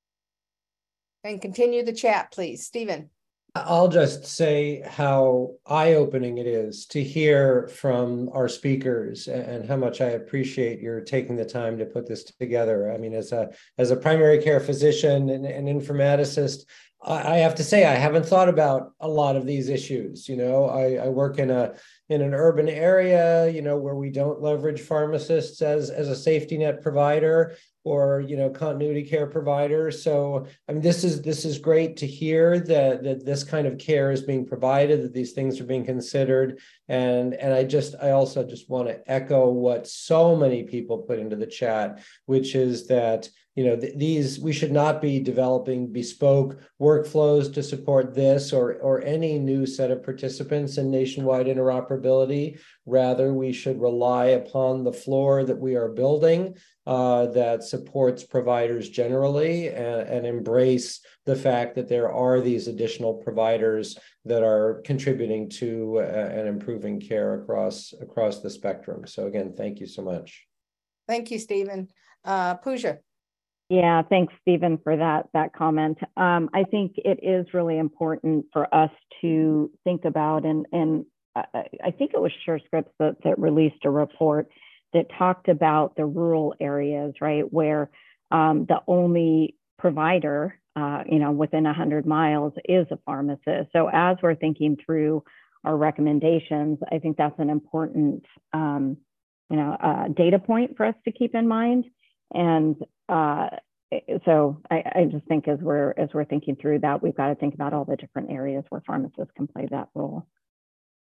[SPEAKER 3] And continue the chat, please. Stephen.
[SPEAKER 4] I'll just say how eye-opening it is to hear from our speakers and how much I appreciate your taking the time to put this together. I mean, as a, as a primary care physician and an informaticist, I have to say, I haven't thought about a lot of these issues. You know, I, I work in a in an urban area, you know, where we don't leverage pharmacists as, as a safety net provider or, you know, continuity care provider. So, I mean, this is this is great to hear that, that this kind of care is being provided, that these things are being considered. And, and I just, I also just want to echo what so many people put into the chat, which is that, you know, th these, we should not be developing bespoke workflows to support this or, or any new set of participants in nationwide interoperability. Rather, we should rely upon the floor that we are building uh, that supports providers generally and, and embrace the fact that there are these additional providers that are contributing to uh, and improving care across, across the spectrum. So again, thank you so much.
[SPEAKER 3] Thank you, Stephen. Uh, Pooja.
[SPEAKER 6] Yeah, thanks, Stephen, for that, that comment. Um, I think it is really important for us to think about, and, and I, I think it was SureScripts that, that released a report that talked about the rural areas, right, where um, the only provider, uh, you know, within one hundred miles is a pharmacist. So as we're thinking through our recommendations, I think that's an important, um, you know, uh, data point for us to keep in mind. And uh, so I, I just think as we're as we're thinking through that, we've got to think about all the different areas where pharmacists can play that role.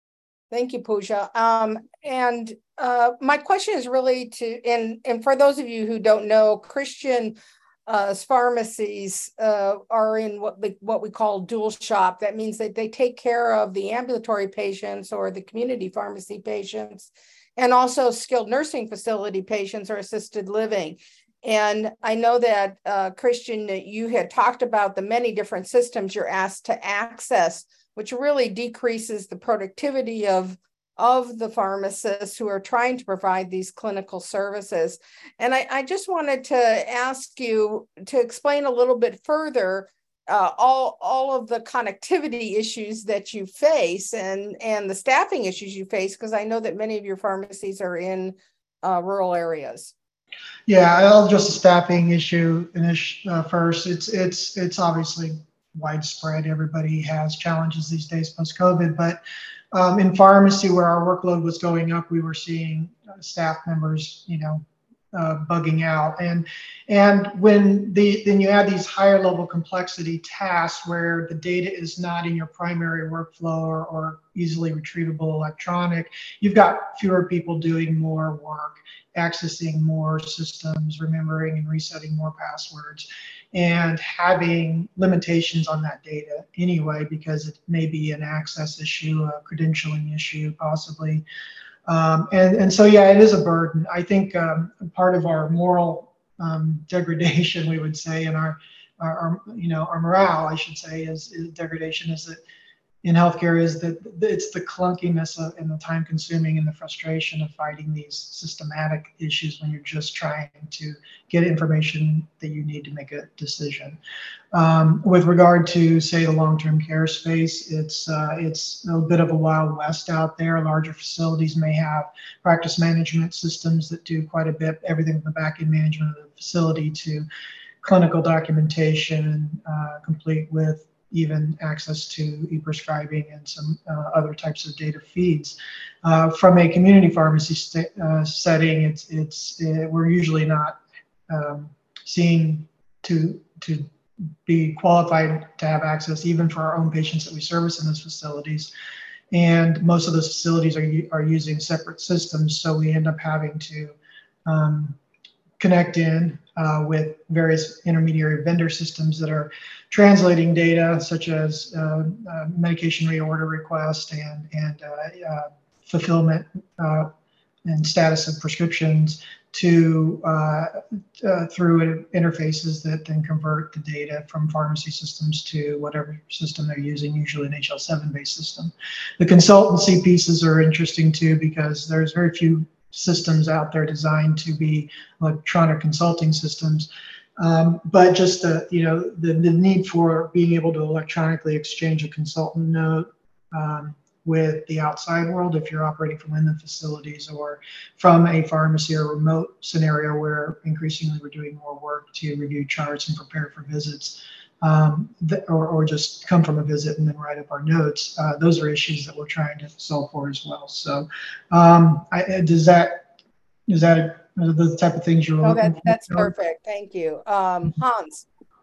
[SPEAKER 3] Thank you, Pooja. Um, and uh, my question is really to, and, and for those of you who don't know, Christian uh, pharmacies uh, are in what, we, what we call dual shop. That means that they take care of the ambulatory patients or the community pharmacy patients, and also skilled nursing facility patients or assisted living. And I know that, uh, Christian, that you had talked about the many different systems you're asked to access, which really decreases the productivity of, of the pharmacists who are trying to provide these clinical services. And I, I just wanted to ask you to explain a little bit further uh, all, all of the connectivity issues that you face and, and the staffing issues you face, because I know that many of your pharmacies are in uh, rural areas.
[SPEAKER 10] Yeah, I'll address the staffing issue uh, first. It's it's it's obviously widespread. Everybody has challenges these days post-COVID, but um, in pharmacy, where our workload was going up, we were seeing uh, staff members, you know, uh, bugging out. And and when the then you add these higher level complexity tasks where the data is not in your primary workflow or, or easily retrievable electronic, you've got fewer people doing more work, accessing more systems, remembering and resetting more passwords, and having limitations on that data anyway, because it may be an access issue, a credentialing issue, possibly. Um, and, and so, yeah, it is a burden. I think um, part of our moral um, degradation, we would say, and our, our, our, you know, our morale, I should say, is, is degradation is that in healthcare is that it's the clunkiness of, and the time consuming and the frustration of fighting these systematic issues when you're just trying to get information that you need to make a decision. Um, with regard to, say, the long-term care space, it's uh, it's a bit of a wild west out there. Larger facilities may have practice management systems that do quite a bit, everything from the back-end management of the facility to clinical documentation, uh, complete with even access to e-prescribing and some uh, other types of data feeds. Uh, from a community pharmacy st uh, setting, it's it's it, we're usually not um, seen to to be qualified to have access even for our own patients that we service in those facilities. And most of those facilities are are using separate systems, so we end up having to um, connect in uh, with various intermediary vendor systems that are translating data such as uh, uh, medication reorder request and, and uh, uh, fulfillment uh, and status of prescriptions to uh, uh, through interfaces that then convert the data from pharmacy systems to whatever system they're using, usually an H L seven based system. The consultancy pieces are interesting too, because there's very few systems out there designed to be electronic consulting systems. Um, but just the, you know, the, the need for being able to electronically exchange a consultant note um, with the outside world, if you're operating from within the facilities or from a pharmacy or remote scenario where increasingly we're doing more work to review charts and prepare for visits, um, or, or just come from a visit and then write up our notes. Uh, those are issues that we're trying to solve for as well. So um, I, does that, is that the type of things you're
[SPEAKER 3] oh,
[SPEAKER 10] looking
[SPEAKER 3] that,
[SPEAKER 10] for?
[SPEAKER 3] That's perfect. Thank you. Um, Hans.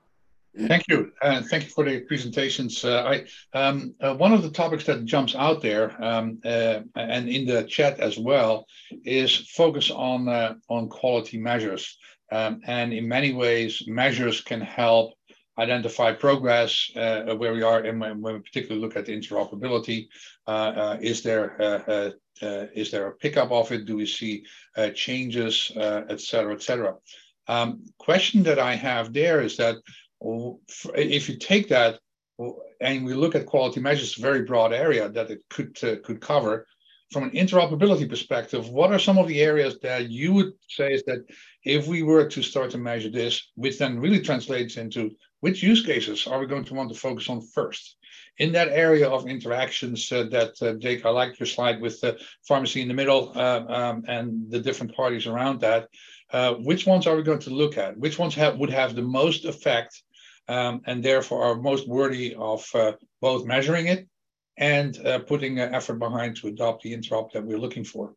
[SPEAKER 2] Thank you. Uh, thank you for the presentations. Uh, I um, uh, one of the topics that jumps out there um, uh, and in the chat as well is focus on uh, on quality measures. Um, and in many ways, measures can help identify progress uh, where we are, and when, when we particularly look at interoperability. Uh, uh, is there uh, uh, uh, is there a pickup of it? Do we see uh, changes, uh, et cetera, et cetera? Um, question that I have there is that if you take that and we look at quality measures, a very broad area that it could uh, could cover. From an interoperability perspective, what are some of the areas that you would say is that if we were to start to measure this, which then really translates into which use cases are we going to want to focus on first? In that area of interactions uh, that, uh, Jake, I like your slide with the pharmacy in the middle uh, um, and the different parties around that. Uh, which ones are we going to look at? Which ones have, would have the most effect um, and therefore are most worthy of uh, both measuring it and uh, putting uh, effort behind to adopt the interop that we're looking for?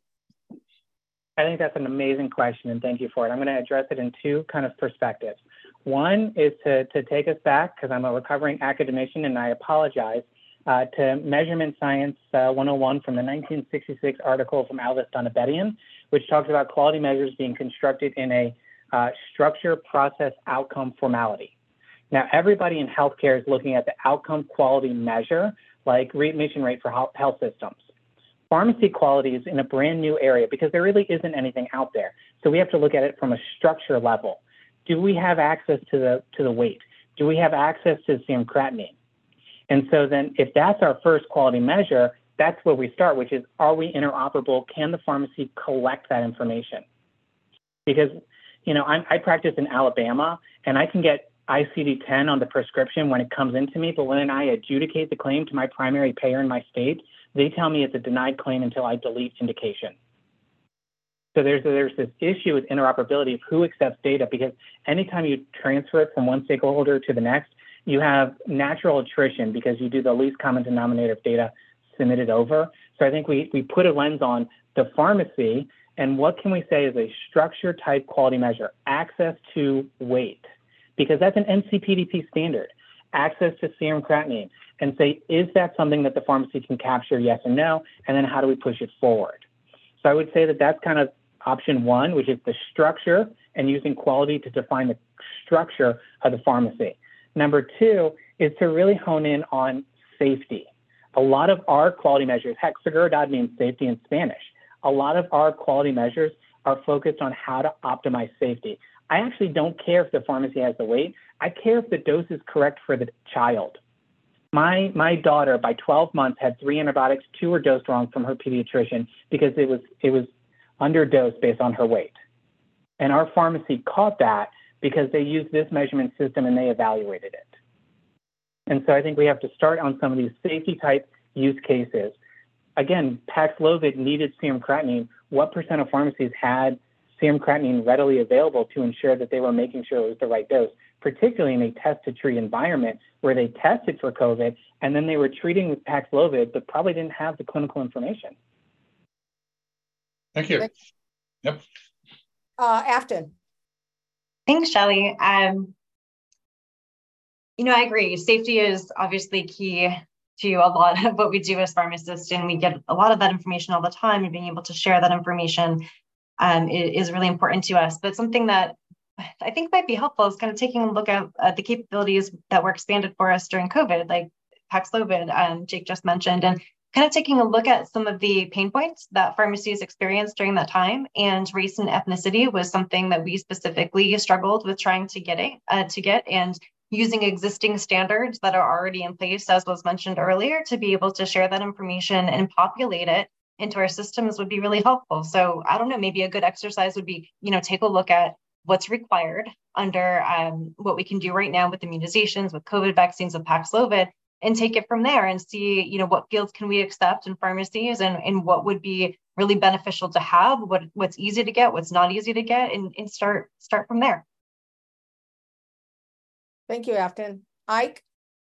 [SPEAKER 11] I think that's an amazing question, and thank you for it. I'm going to address it in two kind of perspectives. One is to, to take us back, because I'm a recovering academician, and I apologize. uh, to Measurement Science uh, one oh one from the nineteen sixty-six article from Alvis Donabedian, which talks about quality measures being constructed in a uh, structure, process, outcome, formality. Now, everybody in healthcare is looking at the outcome quality measure, like readmission rate for health systems. Pharmacy quality is in a brand new area because there really isn't anything out there. So we have to look at it from a structure level. Do we have access to the, to the weight? Do we have access to serum creatinine? And so then if that's our first quality measure, that's where we start, which is, are we interoperable? Can the pharmacy collect that information? Because, you know, I'm, I practice in Alabama, and I can get I C D ten on the prescription when it comes into me, but when I adjudicate the claim to my primary payer in my state, they tell me it's a denied claim until I delete indication. So there's, there's this issue with interoperability of who accepts data, because anytime you transfer it from one stakeholder to the next, you have natural attrition because you do the least common denominator of data submitted over. So I think we, we put a lens on the pharmacy and what can we say is a structure type quality measure, access to weight, because that's an N C P D P standard, access to serum creatinine, and say, is that something that the pharmacy can capture, yes or no? And then how do we push it forward? So I would say that that's kind of option one, which is the structure and using quality to define the structure of the pharmacy. Number two is to really hone in on safety. A lot of our quality measures, heck, seguridad means safety in Spanish. A lot of our quality measures are focused on how to optimize safety. I actually don't care if the pharmacy has the weight. I care if the dose is correct for the child. My, my daughter, by twelve months, had three antibiotics. Two were dosed wrong from her pediatrician because it was, it was underdosed based on her weight. And our pharmacy caught that because they used this measurement system and they evaluated it. And so I think we have to start on some of these safety type use cases. Again, Paxlovid needed serum creatinine. What percent of pharmacies had serum creatinine readily available to ensure that they were making sure it was the right dose, particularly in a test to treat environment where they tested for COVID and then they were treating with Paxlovid, but probably didn't have the clinical information.
[SPEAKER 2] Thank you. Yep.
[SPEAKER 3] Uh, Afton.
[SPEAKER 9] Thanks, Shelley. Um, you know, I agree. Safety is obviously key to a lot of what we do as pharmacists, and we get a lot of that information all the time, and being able to share that information um, is, is really important to us. But something that I think might be helpful is kind of taking a look at uh, the capabilities that were expanded for us during COVID, like Paxlovid, um, Jake just mentioned, and kind of taking a look at some of the pain points that pharmacies experienced during that time. And race and ethnicity was something that we specifically struggled with trying to get it, uh, to get, and using existing standards that are already in place, as was mentioned earlier, to be able to share that information and populate it into our systems would be really helpful. So I don't know, maybe a good exercise would be, you know, take a look at what's required under um, what we can do right now with immunizations, with COVID vaccines, with Paxlovid, and take it from there and see, you know, what fields can we accept in pharmacies, and, and what would be really beneficial to have, what what's easy to get, what's not easy to get, and, and start start from there.
[SPEAKER 3] Thank you, Afton. Ike?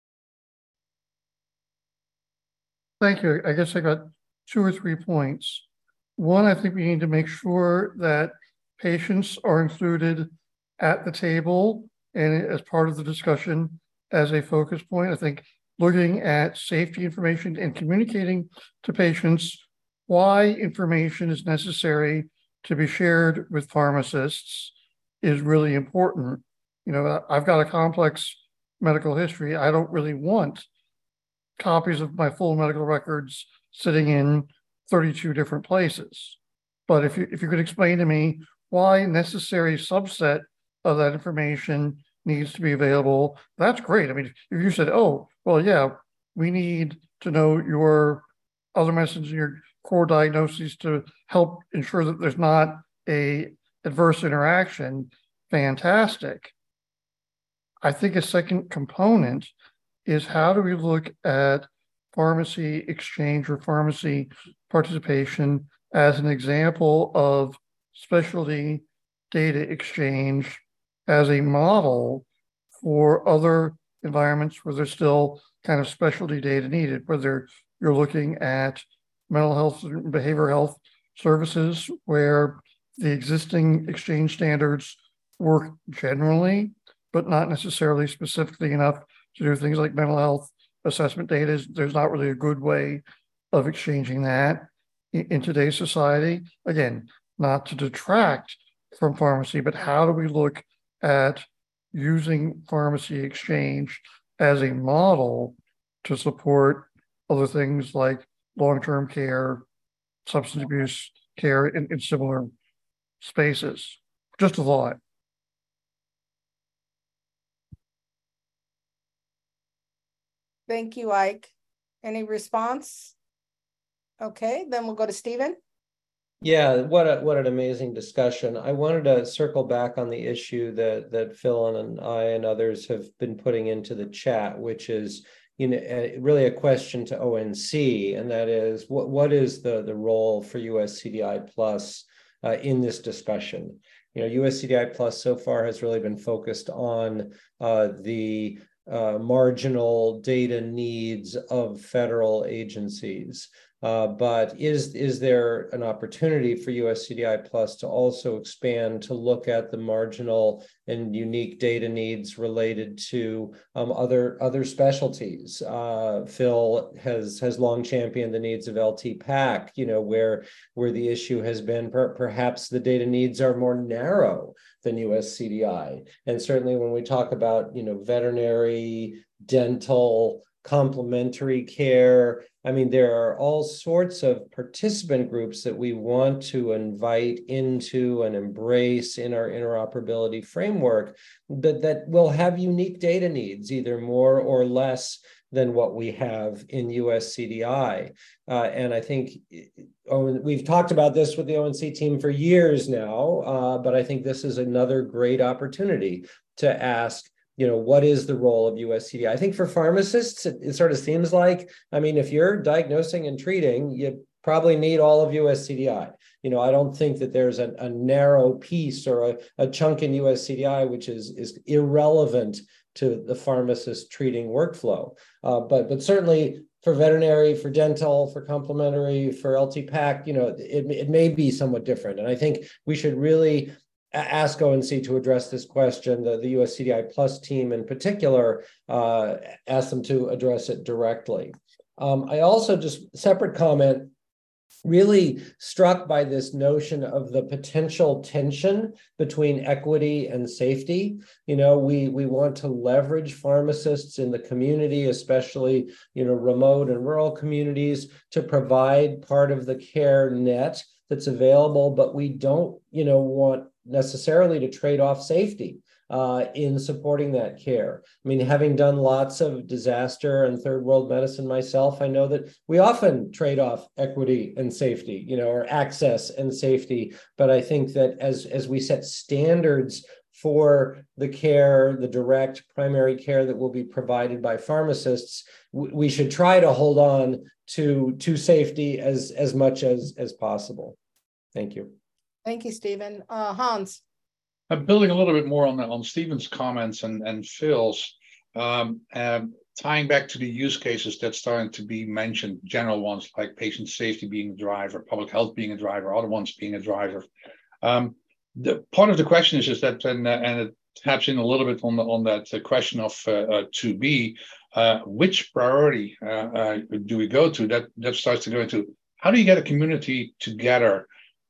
[SPEAKER 12] Thank you. I guess I got two or three points. One, I think we need to make sure that patients are included at the table and as part of the discussion as a focus point. I think looking at safety information and communicating to patients why information is necessary to be shared with pharmacists is really important. You know, I've got a complex medical history. I don't really want copies of my full medical records sitting in thirty-two different places. But if you, if you could explain to me why a necessary subset of that information needs to be available, that's great. I mean, if you said, oh, well, yeah, we need to know your other medicines and your core diagnoses to help ensure that there's not a adverse interaction, fantastic. I think a second component is how do we look at pharmacy exchange or pharmacy participation as an example of specialty data exchange as a model for other environments where there's still kind of specialty data needed, whether you're looking at mental health and behavioral health services where the existing exchange standards work generally, but not necessarily specifically enough to do things like mental health assessment data is, there's not really a good way of exchanging that in, in today's society. Again, not to detract from pharmacy, but how do we look at using pharmacy exchange as a model to support other things like long-term care, substance abuse care in, in similar spaces? Just a thought.
[SPEAKER 3] Thank you, Ike. Any response? Okay, then we'll go to Stephen.
[SPEAKER 4] Yeah, what a, what an amazing discussion. I wanted to circle back on the issue that that Phil and I and others have been putting into the chat, which is, you know, a, really a question to O N C, and that is, what what is the the role for U S C D I Plus uh, in this discussion? You know, U S C D I Plus so far has really been focused on uh, the uh, marginal data needs of federal agencies. Uh, but is, is there an opportunity for U S C D I Plus to also expand to look at the marginal and unique data needs related to um, other, other specialties? Uh, Phil has, has long championed the needs of L T PAC, you know, where, where the issue has been per, perhaps the data needs are more narrow than U S C D I. And certainly when we talk about, you know, veterinary, dental, complementary care, I mean, there are all sorts of participant groups that we want to invite into and embrace in our interoperability framework, but that will have unique data needs, either more or less than what we have in U S C D I. Uh, and I think oh, we've talked about this with the O N C team for years now, uh, but I think this is another great opportunity to ask, you know, what is the role of U S C D I? I think for pharmacists, it, it sort of seems like, I mean, if you're diagnosing and treating, you probably need all of U S C D I. You know, I don't think that there's a, a narrow piece or a, a chunk in U S C D I which is, is irrelevant to the pharmacist treating workflow. Uh, but, but certainly for veterinary, for dental, for complementary, for L T PAC, you know, it, it may be somewhat different. And I think we should really ask O N C to address this question, the, the U S C D I Plus team in particular, uh, ask them to address it directly. Um, I also, just separate comment, really struck by this notion of the potential tension between equity and safety. You know, we, we want to leverage pharmacists in the community, especially, you know, remote and rural communities, to provide part of the care net that's available, but we don't, you know, want necessarily to trade off safety uh, in supporting that care. I mean, having done lots of disaster and third world medicine myself, I know that we often trade off equity and safety, you know, or access and safety. But I think that as, as we set standards for the care, the direct primary care that will be provided by pharmacists, we should try to hold on to, to safety as, as much as, as possible. Thank you.
[SPEAKER 3] Thank you, Stephen. Uh, Hans.
[SPEAKER 2] I'm building a little bit more on, on Stephen's comments and, and Phil's, um, um, tying back to the use cases that's starting to be mentioned, general ones like patient safety being a driver, public health being a driver, other ones being a driver. Um, the part of the question is, is that, and, uh, and it taps in a little bit on, the, on that uh, question of uh, uh, two B, uh, which priority uh, uh, do we go to? That, that starts to go into, how do you get a community together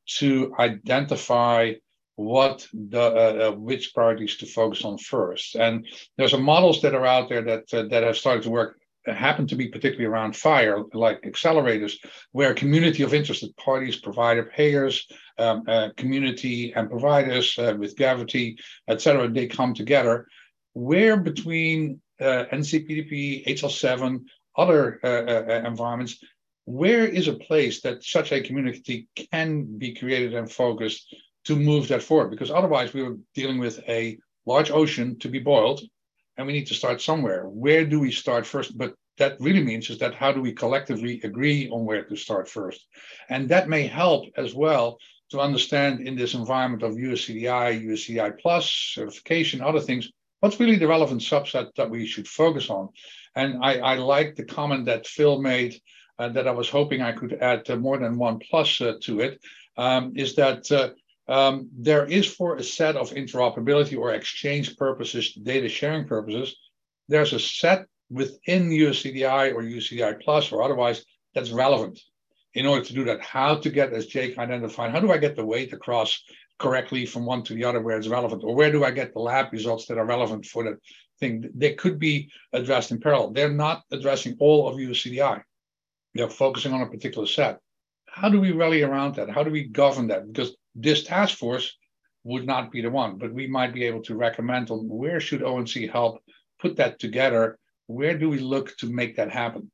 [SPEAKER 2] to identify what the uh, uh, which priorities to focus on first? And there's some models that are out there that uh, that have started to work, uh, happen to be particularly around FHIR, like accelerators, where a community of interested parties, provider, payers, um, uh, community and providers uh, with Gravity, et cetera, they come together. Where between uh, N C P D P, H L seven, other uh, uh, environments, where is a place that such a community can be created and focused to move that forward? Because otherwise we are dealing with a large ocean to be boiled, and we need to start somewhere. Where do we start first? But that really means is that how do we collectively agree on where to start first? And that may help as well to understand in this environment of U S C D I, U S C D I Plus, certification, other things, what's really the relevant subset that we should focus on. And I, I like the comment that Phil made, Uh, that I was hoping I could add uh, more than one plus uh, to it, um, is that uh, um, there is, for a set of interoperability or exchange purposes, data sharing purposes, there's a set within U S C D I or U S C D I Plus or otherwise that's relevant. In order to do that, how to get, as Jake identified, how do I get the weight across correctly from one to the other where it's relevant? Or where do I get the lab results that are relevant for that thing? They could be addressed in parallel. They're not addressing all of U S C D I. They're focusing on a particular set. How do we rally around that? How do we govern that? Because this task force would not be the one, but we might be able to recommend on where should O N C help put that together? Where do we look to make that happen?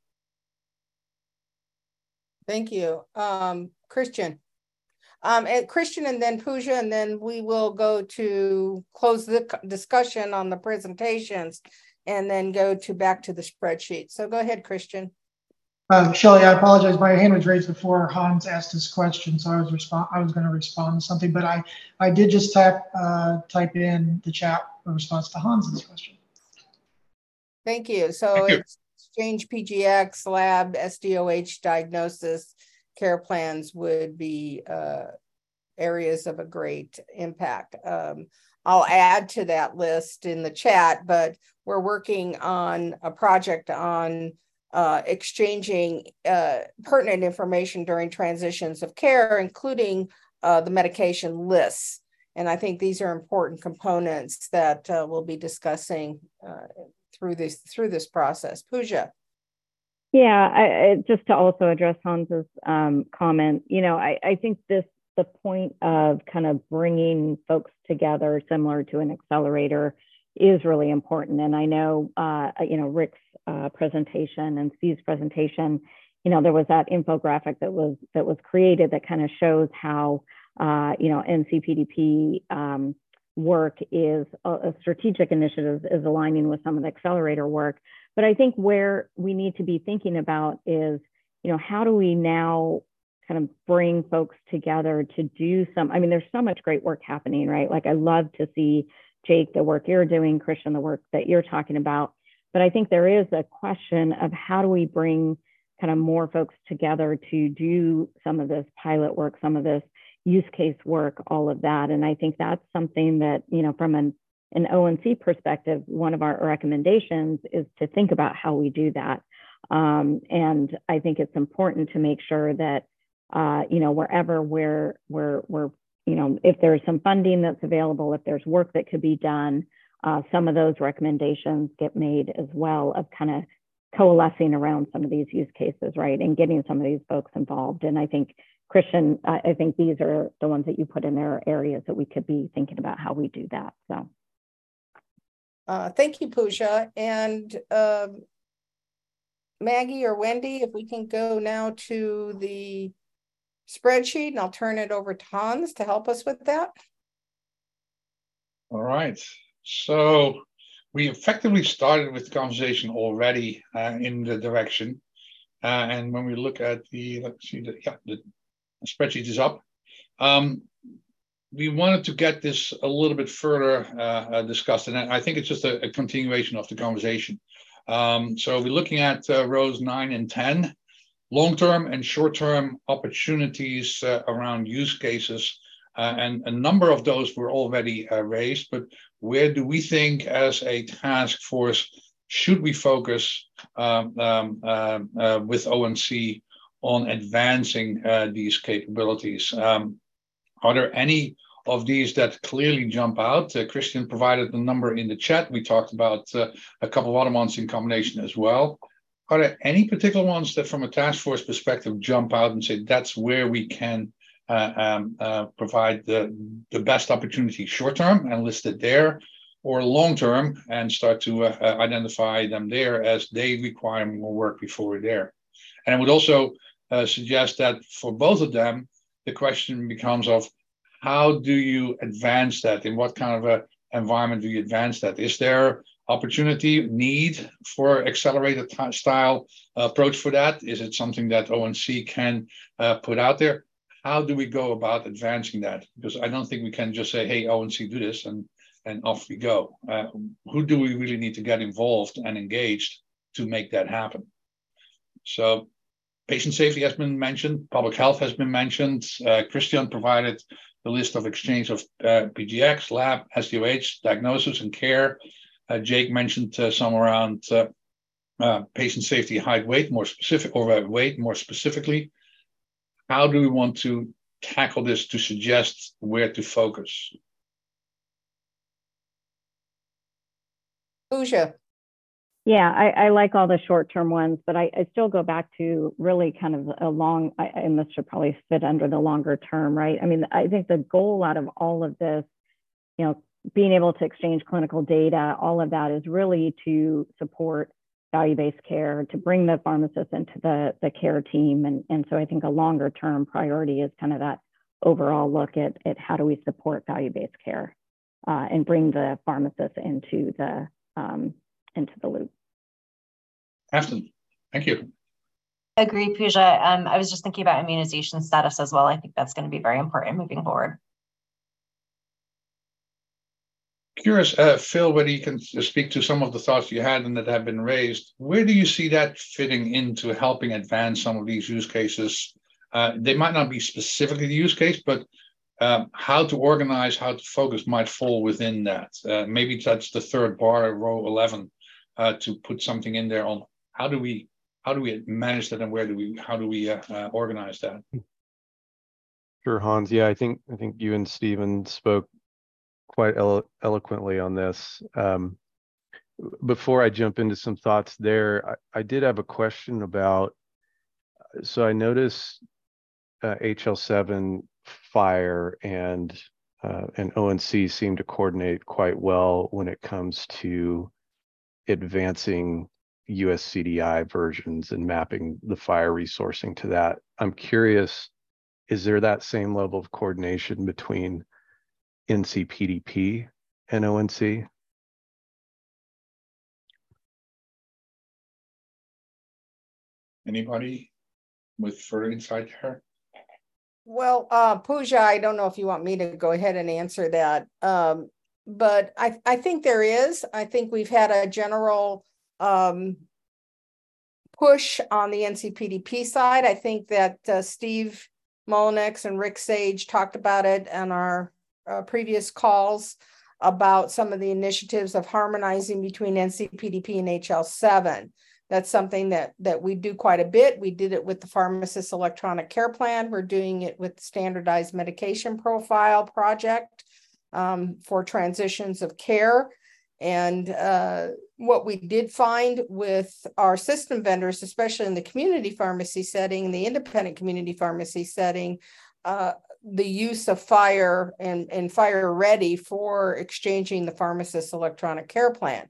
[SPEAKER 3] Thank you. Um, Christian. Um, and Christian and then Pooja, and then we will go to close the discussion on the presentations and then go to back to the spreadsheet. So go ahead, Christian.
[SPEAKER 10] Um, Shelley, I apologize. My hand was raised before Hans asked his question, so I was respond. I was going to respond to something, but I I did just type uh, type in the chat in response to Hans's question.
[SPEAKER 3] Thank you. So Thank you. It's Exchange P G X, lab, S D O H diagnosis, care plans would be uh, areas of a great impact. Um, I'll add to that list in the chat, but we're working on a project on uh, exchanging uh, pertinent information during transitions of care, including uh, the medication lists. And I think these are important components that uh, we'll be discussing uh, through this through this process. Pooja.
[SPEAKER 6] Yeah, I, I, just to also address Hans's um, comment, you know, I, I think this, the point of kind of bringing folks together similar to an accelerator is really important. And I know, uh, you know, Rick's uh, presentation and Steve's presentation, you know, there was that infographic that was, that was created that kind of shows how, uh, you know, N C P D P um, work is, a, a strategic initiative is aligning with some of the accelerator work. But I think where we need to be thinking about is, you know, how do we now kind of bring folks together to do some, I mean, there's so much great work happening, right? Like I love to see, Jake, the work you're doing, Christian, the work that you're talking about. But I think there is a question of how do we bring kind of more folks together to do some of this pilot work, some of this use case work, all of that. And I think that's something that, you know, from an an O N C perspective, one of our recommendations is to think about how we do that. Um, and I think it's important to make sure that, uh, you know, wherever we're, we're, we're, you know, if there's some funding that's available, if there's work that could be done, uh, some of those recommendations get made as well of kind of coalescing around some of these use cases, right? And getting some of these folks involved. And I think, Christian, I, I think these are the ones that you put in there, areas that we could be thinking about how we do that, so.
[SPEAKER 3] Uh, thank you, Pooja. And um, Maggie or Wendy, if we can go now to the spreadsheet, and I'll turn it over to Hans to help us with that.
[SPEAKER 2] All right. So we effectively started with the conversation already uh, in the direction. Uh, and when we look at the, let's see, the, yeah, the spreadsheet is up. Um, We wanted to get this a little bit further uh, uh, discussed, and I think it's just a, a continuation of the conversation. Um, so we're looking at uh, rows nine and ten, long-term and short-term opportunities uh, around use cases, uh, and a number of those were already uh, raised, but where do we think as a task force should we focus um, um, uh, uh, with O N C on advancing uh, these capabilities? Um, Are there any of these that clearly jump out? Uh, Christian provided the number in the chat. We talked about uh, a couple of other ones in combination as well. Are there any particular ones that from a task force perspective jump out and say that's where we can uh, um, uh, provide the, the best opportunity short term and list it there, or long term and start to uh, uh, identify them there as they require more work before we're there? And I would also uh, suggest that for both of them, the question becomes of how do you advance that? In what kind of a environment do you advance that? Is there opportunity, need for accelerated style approach for that? Is it something that O N C can uh, put out there? How do we go about advancing that? Because I don't think we can just say, hey, O N C, do this, and, and off we go. Uh, who do we really need to get involved and engaged to make that happen? So patient safety has been mentioned, public health has been mentioned. Uh, Christian provided the list of exchange of uh, P G X, lab, S D O H, diagnosis and care. Uh, Jake mentioned uh, some around uh, uh, patient safety, height, weight, more specific, or uh, weight more specifically. How do we want to tackle this to suggest where to focus?
[SPEAKER 3] Pooja.
[SPEAKER 6] Yeah, I, I like all the short-term ones, but I, I still go back to really kind of a long, I, and this should probably fit under the longer term, right? I mean, I think the goal out of all of this, you know, being able to exchange clinical data, all of that is really to support value-based care, to bring the pharmacists into the, the care team. And, and so I think a longer term priority is kind of that overall look at, at how do we support value-based care uh, and bring the pharmacists into the, um, into the loop.
[SPEAKER 2] Afton, thank you.
[SPEAKER 9] Agree, Pooja. Um, I was just thinking about immunization status as well. I think that's going to be very important moving forward.
[SPEAKER 2] Curious, uh, Phil, whether you can speak to some of the thoughts you had and that have been raised. Where do you see that fitting into helping advance some of these use cases? Uh, they might not be specifically the use case, but um, how to organize, how to focus might fall within that. Uh, maybe that's the third bar, row eleven, uh, to put something in there on how do we how do we manage that and where do we how do we uh, uh, organize that?
[SPEAKER 13] Sure, Hans. Yeah, I think I think you and Stephen spoke quite elo eloquently on this. Um, before I jump into some thoughts there, I, I did have a question about, so I noticed uh, H L seven, Fire, and uh, and O N C seem to coordinate quite well when it comes to advancing U S C D I versions and mapping the Fire resourcing to that. I'm curious, is there that same level of coordination between N C P D P and O N C?
[SPEAKER 2] Anybody with further insight here?
[SPEAKER 3] Well, uh, Pooja, I don't know if you want me to go ahead and answer that, um, but I, I think there is. I think we've had a general um, push on the N C P D P side. I think that uh, Steve Mullinex and Rick Sage talked about it on our uh, previous calls about some of the initiatives of harmonizing between N C P D P and H L seven. That's something that, that we do quite a bit. We did it with the Pharmacist Electronic Care Plan. We're doing it with Standardized Medication Profile Project um, for transitions of care. And uh, what we did find with our system vendors, especially in the community pharmacy setting, the independent community pharmacy setting, uh, the use of Fire and, and Fire Ready for exchanging the Pharmacist Electronic Care Plan.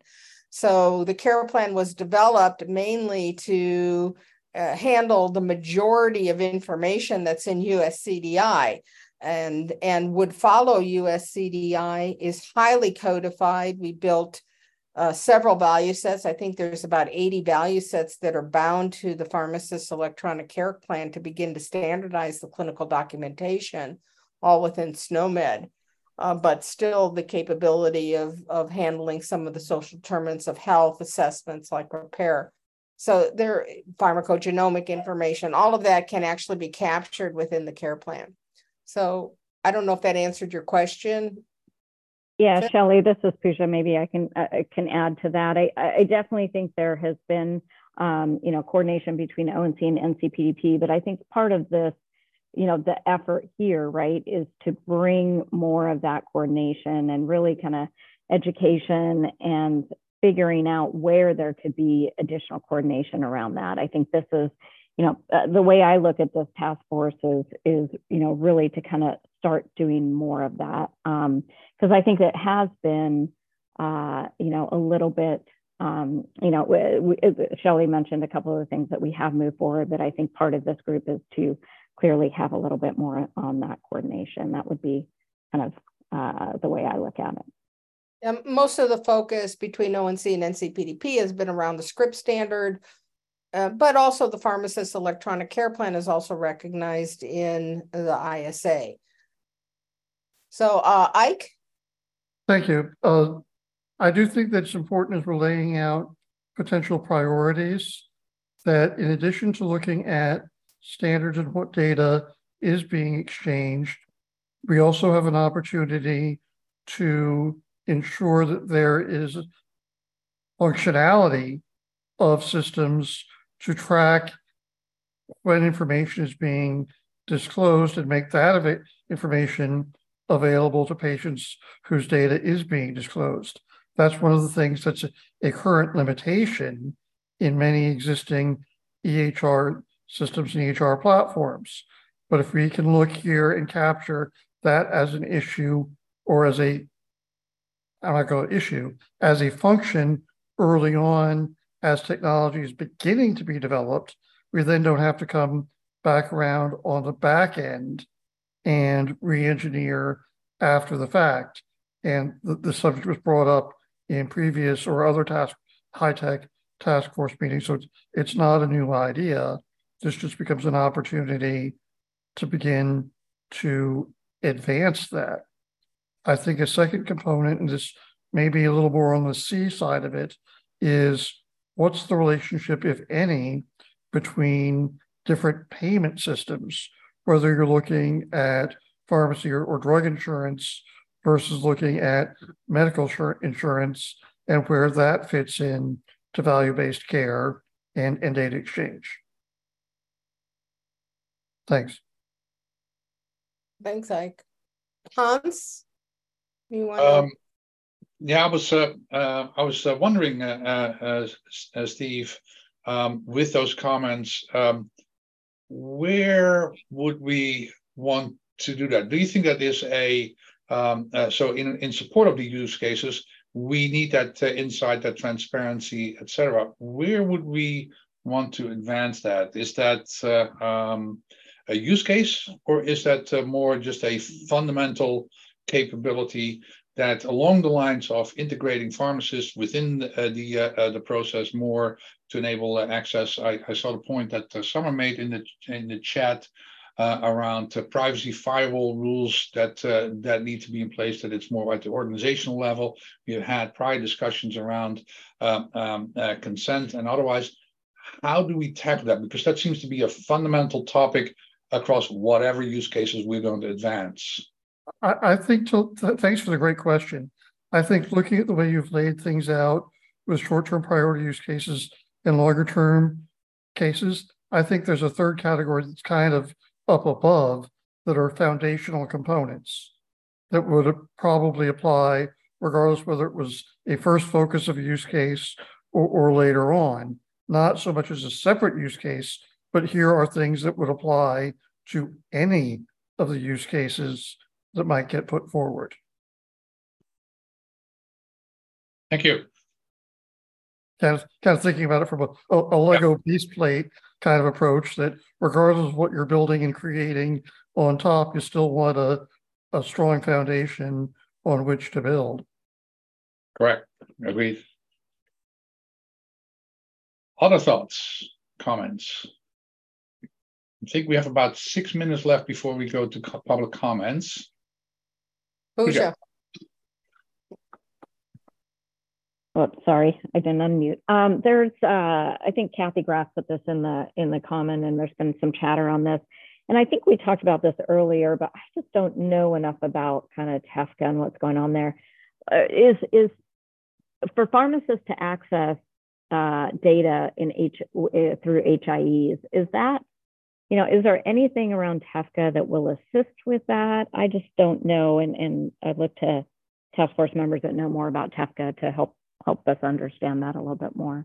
[SPEAKER 3] So the care plan was developed mainly to uh, handle the majority of information that's in U S C D I and, and would follow U S C D I, is highly codified. We built uh, several value sets. I think there's about eighty value sets that are bound to the Pharmacist Electronic Care Plan to begin to standardize the clinical documentation, all within SNOMED. Uh, but still the capability of, of handling some of the social determinants of health assessments like repair. So there, pharmacogenomic information, all of that can actually be captured within the care plan. So I don't know if that answered your question.
[SPEAKER 6] Yeah, Shelley, this is Pooja. Maybe I can uh, can add to that. I, I definitely think there has been, um, you know, coordination between O N C and N C P D P, but I think part of this, you know, the effort here, right, is to bring more of that coordination and really kind of education and figuring out where there could be additional coordination around that. I think this is, you know, uh, the way I look at this task force is, is you know, really to kind of start doing more of that. Um, because I think it has been, uh, you know, a little bit, um, you know, we, we, Shelley mentioned a couple of the things that we have moved forward, but I think part of this group is to clearly have a little bit more on that coordination. That would be kind of uh, the way I look at it.
[SPEAKER 3] Um, most of the focus between O N C and N C P D P has been around the script standard, uh, but also the Pharmacist Electronic Care Plan is also recognized in the I S A. So uh, Ike?
[SPEAKER 12] Thank you. Uh, I do think that it's important as we're laying out potential priorities that in addition to looking at standards and what data is being exchanged, we also have an opportunity to ensure that there is functionality of systems to track when information is being disclosed and make that av information available to patients whose data is being disclosed. That's one of the things that's a, a current limitation in many existing E H R systems and E H R platforms. But if we can look here and capture that as an issue or as a, I'm not going to issue, as a function early on as technology is beginning to be developed, we then don't have to come back around on the back end and re-engineer after the fact. And the, the subject was brought up in previous or other task, high-tech task force meetings. So it's, it's not a new idea. This just becomes an opportunity to begin to advance that. I think a second component, and this may be a little more on the C side of it, is what's the relationship, if any, between different payment systems, whether you're looking at pharmacy or, or drug insurance versus looking at medical insurance and where that fits in to value-based care and, and data exchange. Thanks.
[SPEAKER 3] Thanks, Ike. Hans, you want
[SPEAKER 2] um,
[SPEAKER 3] to?
[SPEAKER 2] Yeah, I was uh, uh, I was uh, wondering, uh, uh, uh, Steve, um, with those comments, um, where would we want to do that? Do you think that is a um, uh, so in in support of the use cases, we need that uh, insight, that transparency, et cetera. Where would we want to advance that? Is that uh, um, a use case, or is that uh, more just a fundamental capability that along the lines of integrating pharmacists within the uh, the, uh, uh, the process more to enable uh, access? I, I saw the point that uh, Summer made in the in the chat uh, around uh, privacy firewall rules that uh, that need to be in place. That it's more at the organizational level. We've had prior discussions around uh, um, uh, consent and otherwise. How do we tackle that? Because that seems to be a fundamental topic across whatever use cases we're going to advance.
[SPEAKER 12] I, I think, to, th thanks for the great question. I think looking at the way you've laid things out with short-term priority use cases and longer-term cases, I think there's a third category that's kind of up above that are foundational components that would probably apply regardless whether it was a first focus of a use case or, or later on. Not so much as a separate use case, but here are things that would apply to any of the use cases that might get put forward.
[SPEAKER 2] Thank you.
[SPEAKER 12] Kind of, kind of thinking about it from a, a, a Lego yeah. piece plate kind of approach that regardless of what you're building and creating on top, you still want a, a strong foundation on which to build.
[SPEAKER 2] Correct. Agreed. Other thoughts, comments? I think we have about six minutes left before we go to public comments.
[SPEAKER 3] Pooja.
[SPEAKER 6] Oh, sorry, I didn't unmute. Um, there's, uh, I think Kathy Graff put this in the in the comment, and there's been some chatter on this. And I think we talked about this earlier, but I just don't know enough about kind of TEFCA and what's going on there. Uh, is is for pharmacists to access uh, data in H uh, through H I Es? Is that, you know, is there anything around TEFCA that will assist with that? I just don't know, and and I'd look to task force members that know more about TEFCA to help help us understand that a little bit more.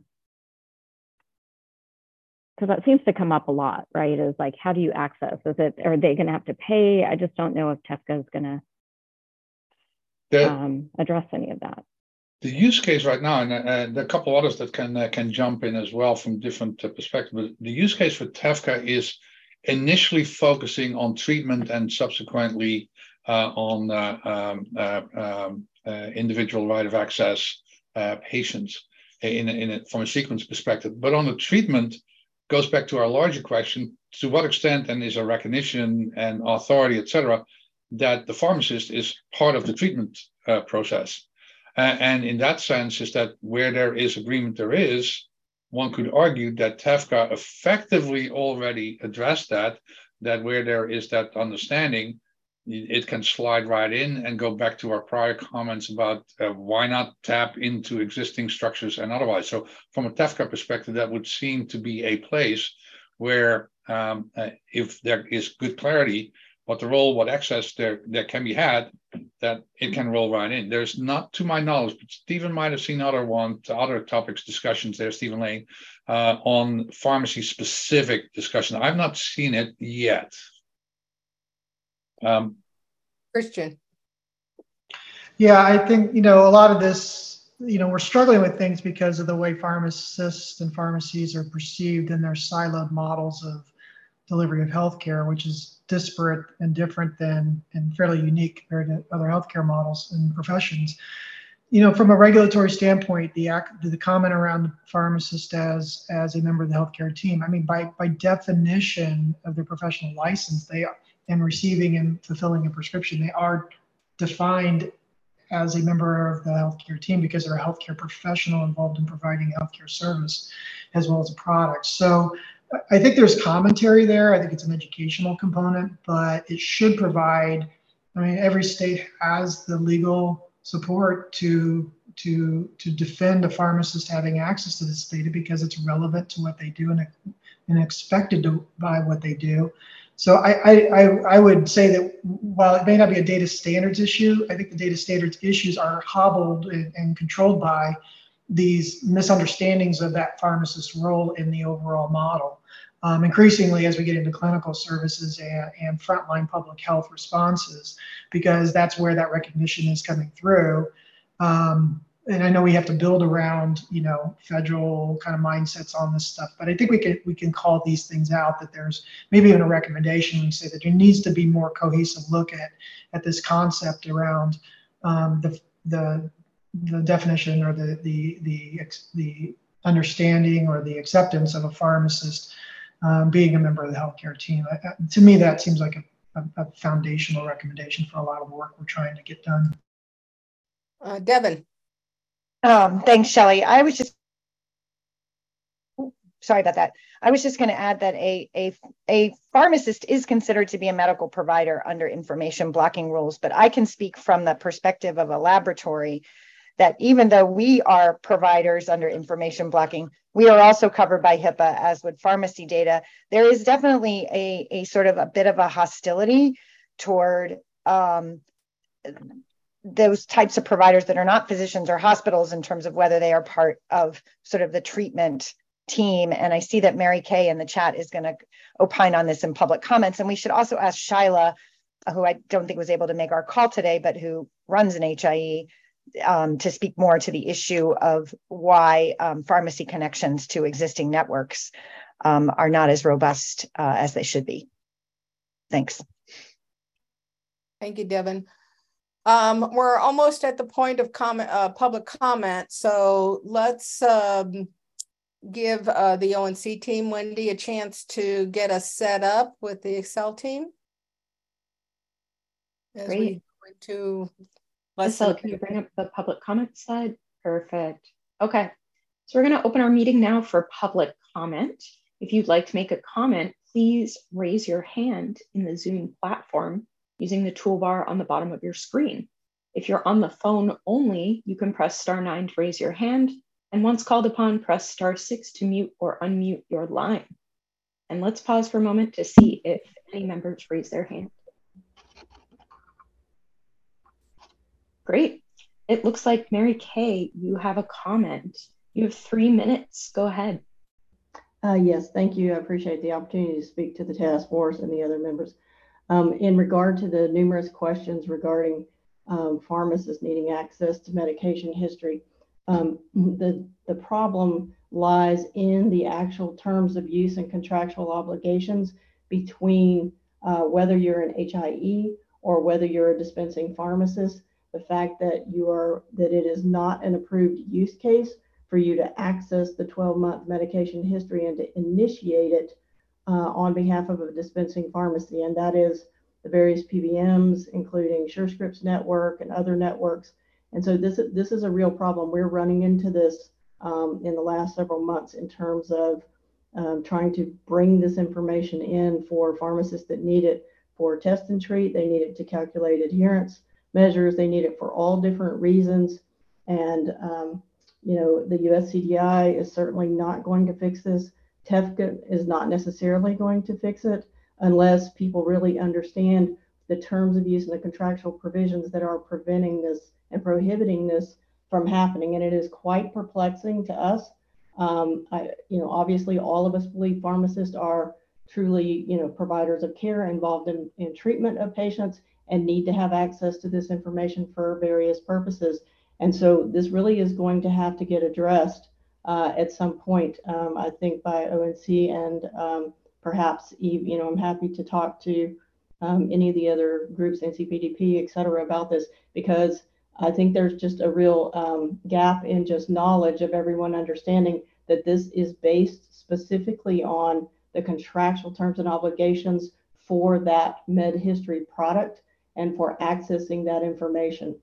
[SPEAKER 6] Because that seems to come up a lot, right? Is like, how do you access? Is it, are they going to have to pay? I just don't know if TEFCA is going to um, address any of that.
[SPEAKER 2] The use case right now, and uh, there are a couple others that can uh, can jump in as well from different uh, perspectives. But the use case for TEFCA is initially focusing on treatment and subsequently uh, on uh, um, uh, um, uh, individual right of access uh, patients in, in a, from a sequence perspective. But on the treatment, goes back to our larger question, to what extent and is a recognition and authority, et cetera, that the pharmacist is part of the treatment uh, process. Uh, and in that sense is that where there is agreement, there is, one could argue that TEFCA effectively already addressed that, that where there is that understanding, it can slide right in and go back to our prior comments about uh, why not tap into existing structures and otherwise. So from a TAFCA perspective, that would seem to be a place where um, uh, if there is good clarity what the role, what access there, there can be had, that it can roll right in. There's not, to my knowledge, but Stephen might have seen other one, other topics, discussions there, Stephen Lane, uh, on pharmacy-specific discussion. I've not seen it yet. Um,
[SPEAKER 3] Christian.
[SPEAKER 10] Yeah, I think, you know, a lot of this, you know, we're struggling with things because of the way pharmacists and pharmacies are perceived in their siloed models of delivery of healthcare, which is disparate and different than and fairly unique compared to other healthcare models and professions. You know, from a regulatory standpoint, the act, the comment around the pharmacist as as a member of the healthcare team, I mean, by by definition of their professional license, they are and receiving and fulfilling a prescription, they are defined as a member of the healthcare team because they're a healthcare professional involved in providing healthcare service as well as a product. So I think there's commentary there. I think it's an educational component, but it should provide, I mean, every state has the legal support to to to defend a pharmacist having access to this data because it's relevant to what they do and, and expected to by what they do. So I, I, I would say that while it may not be a data standards issue, I think the data standards issues are hobbled and, and controlled by these misunderstandings of that pharmacist's role in the overall model. Um, increasingly, as we get into clinical services and, and frontline public health responses, because that's where that recognition is coming through. Um, and I know we have to build around, you know, federal kind of mindsets on this stuff, but I think we can we can call these things out. That there's maybe even a recommendation we say that there needs to be more cohesive look at at this concept around um, the the the definition or the the the the understanding or the acceptance of a pharmacist um, being a member of the healthcare team. I, to me, that seems like a, a, a foundational recommendation for a lot of work we're trying to get done.
[SPEAKER 3] Uh, Devin.
[SPEAKER 14] Um, thanks, Shelley. I was just, sorry about that. I was just going to add that a, a, a pharmacist is considered to be a medical provider under information blocking rules, but I can speak from the perspective of a laboratory that even though we are providers under information blocking, we are also covered by HIPAA, as with pharmacy data. There is definitely a, a sort of a bit of a hostility toward um, those types of providers that are not physicians or hospitals in terms of whether they are part of sort of the treatment team. And I see that Mary Kay in the chat is going to opine on this in public comments. And we should also ask Shyla, who I don't think was able to make our call today, but who runs an H I E, um, to speak more to the issue of why um, pharmacy connections to existing networks um, are not as robust uh, as they should be. Thanks.
[SPEAKER 3] Thank you, Devin. Um, we're almost at the point of comment, uh, public comment. So let's um, give uh, the O N C team, Wendy, a chance to get us set up with the Excel team. As
[SPEAKER 1] Great.
[SPEAKER 3] we go into
[SPEAKER 1] Estelle, can you bring up the public comment slide? Perfect. Okay, so we're going to open our meeting now for public comment. If you'd like to make a comment, please raise your hand in the Zoom platform using the toolbar on the bottom of your screen. If you're on the phone only, you can press star nine to raise your hand, and once called upon, press star six to mute or unmute your line. And let's pause for a moment to see if any members raise their hand. Great. It looks like Mary Kay, you have a comment. You have three minutes. Go ahead.
[SPEAKER 15] Uh, yes, thank you. I appreciate the opportunity to speak to the task force and the other members. Um, in regard to the numerous questions regarding um, pharmacists needing access to medication history, um, the, the problem lies in the actual terms of use and contractual obligations between uh, whether you're an H I E or whether you're a dispensing pharmacist. The fact that you are that it is not an approved use case for you to access the twelve month medication history and to initiate it uh, on behalf of a dispensing pharmacy, and that is the various P B Ms, including SureScripts Network and other networks. And so this, this is a real problem. We're running into this um, in the last several months in terms of um, trying to bring this information in for pharmacists that need it for test and treat. They need it to calculate adherence measures. They need it for all different reasons. And, um, you know, the U S C D I is certainly not going to fix this. TEFCA is not necessarily going to fix it unless people really understand the terms of use and the contractual provisions that are preventing this and prohibiting this from happening. And it is quite perplexing to us. Um, I, you know, obviously all of us believe pharmacists are truly, you know, providers of care involved in, in treatment of patients and need to have access to this information for various purposes. And so this really is going to have to get addressed uh, at some point, um, I think, by O N C and um, perhaps, you know, I'm happy to talk to um, any of the other groups, N C P D P, et cetera, about this, because I think there's just a real um, gap in just knowledge of everyone understanding that this is based specifically on the contractual terms and obligations for that med history product and for accessing that information.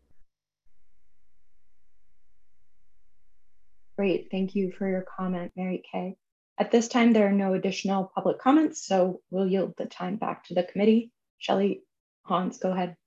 [SPEAKER 1] Great, thank you for your comment, Mary Kay. At this time, there are no additional public comments, so we'll yield the time back to the committee. Shelley, Hans, go ahead.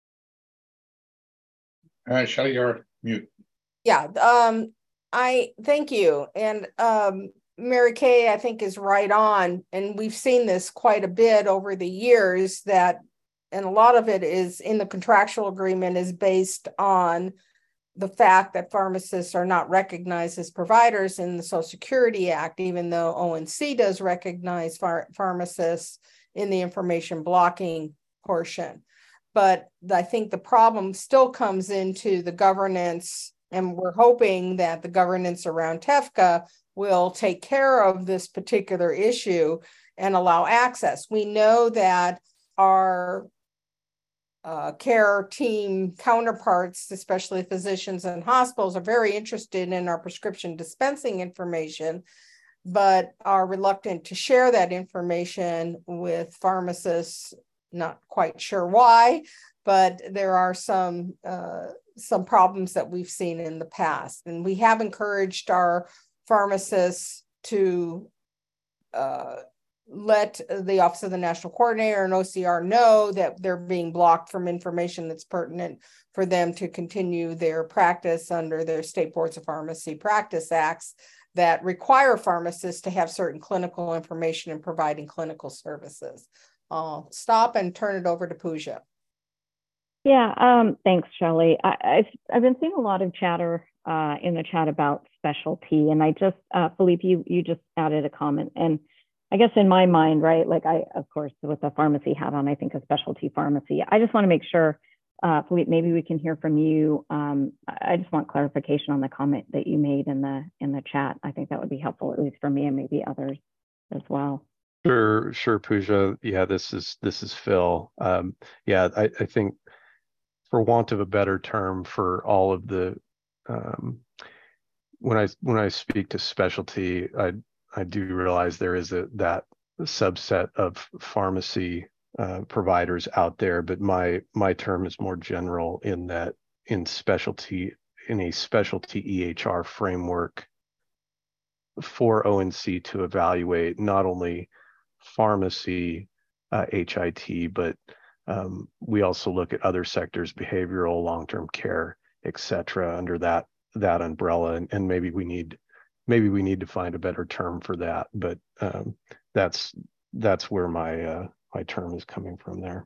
[SPEAKER 2] All right, Shelley, you're mute.
[SPEAKER 3] Yeah, um, I thank you. And um, Mary Kay, I think, is right on. And we've seen this quite a bit over the years, that, and a lot of it is in the contractual agreement is based on the fact that pharmacists are not recognized as providers in the Social Security Act, even though O N C does recognize phar pharmacists in the information blocking portion. But I think the problem still comes into the governance, and we're hoping that the governance around TEFCA will take care of this particular issue and allow access. We know that our uh, care team counterparts, especially physicians and hospitals, are very interested in our prescription dispensing information, but are reluctant to share that information with pharmacists. Not quite sure why, but there are some uh, some problems that we've seen in the past. And we have encouraged our pharmacists to uh, let the Office of the National Coordinator and O C R know that they're being blocked from information that's pertinent for them to continue their practice under their State Boards of Pharmacy Practice Acts that require pharmacists to have certain clinical information in providing clinical services. I'll stop and turn it over to Pooja.
[SPEAKER 6] Yeah, um, thanks, Shelley. I, I've, I've been seeing a lot of chatter uh, in the chat about specialty, and I just, uh, Philippe, you, you just added a comment, and I guess in my mind, right, like I, of course, with the pharmacy hat on, I think a specialty pharmacy. I just want to make sure, uh, Philippe, maybe we can hear from you. Um, I just want clarification on the comment that you made in the in the chat. I think that would be helpful, at least for me and maybe others as well.
[SPEAKER 13] Sure, sure, Pooja. Yeah, this is this is Phil. Um, yeah, I, I think, for want of a better term, for all of the um, when I when I speak to specialty, I I do realize there is a that subset of pharmacy uh, providers out there, but my my term is more general in that in specialty in a specialty E H R framework for O N C to evaluate not only pharmacy uh, H I T, but um, we also look at other sectors, behavioral, long-term care, et cetera, under that that umbrella. And, and maybe we need maybe we need to find a better term for that. But um, that's that's where my uh, my term is coming from there.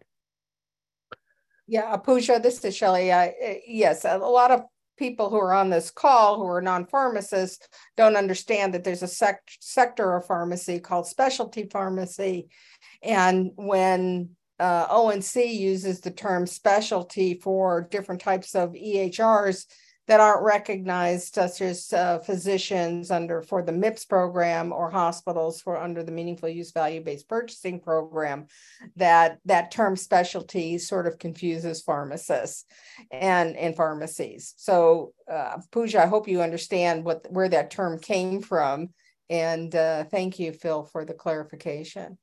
[SPEAKER 3] Yeah, Pooja, this is Shelley. Uh, yes, a lot of people who are on this call who are non-pharmacists don't understand that there's a sec sector of pharmacy called specialty pharmacy. And when uh, O N C uses the term specialty for different types of E H Rs that aren't recognized, such as uh, physicians under for the M I P S program or hospitals for under the Meaningful Use Value-Based Purchasing program, that that term specialty sort of confuses pharmacists and, and pharmacies. So uh, Pooja, I hope you understand what where that term came from. And uh, thank you, Phil, for the clarification.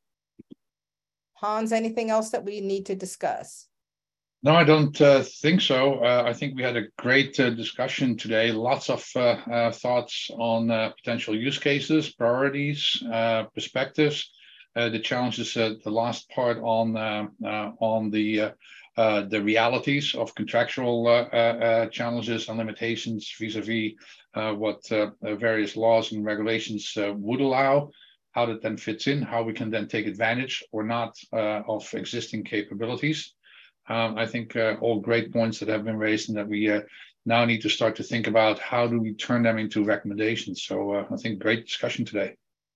[SPEAKER 3] Hans, anything else that we need to discuss?
[SPEAKER 2] No, I don't uh, think so. Uh, I think we had a great uh, discussion today. Lots of uh, uh, thoughts on uh, potential use cases, priorities, uh, perspectives. uh, the challenges, uh, the last part on uh, uh, on the uh, uh, the realities of contractual uh, uh, challenges and limitations vis-a-vis uh, what uh, various laws and regulations uh, would allow, how that then fits in, how we can then take advantage or not uh, of existing capabilities. Um, I think uh, all great points that have been raised, and that we uh, now need to start to think about how do we turn them into recommendations. So uh, I think great discussion today.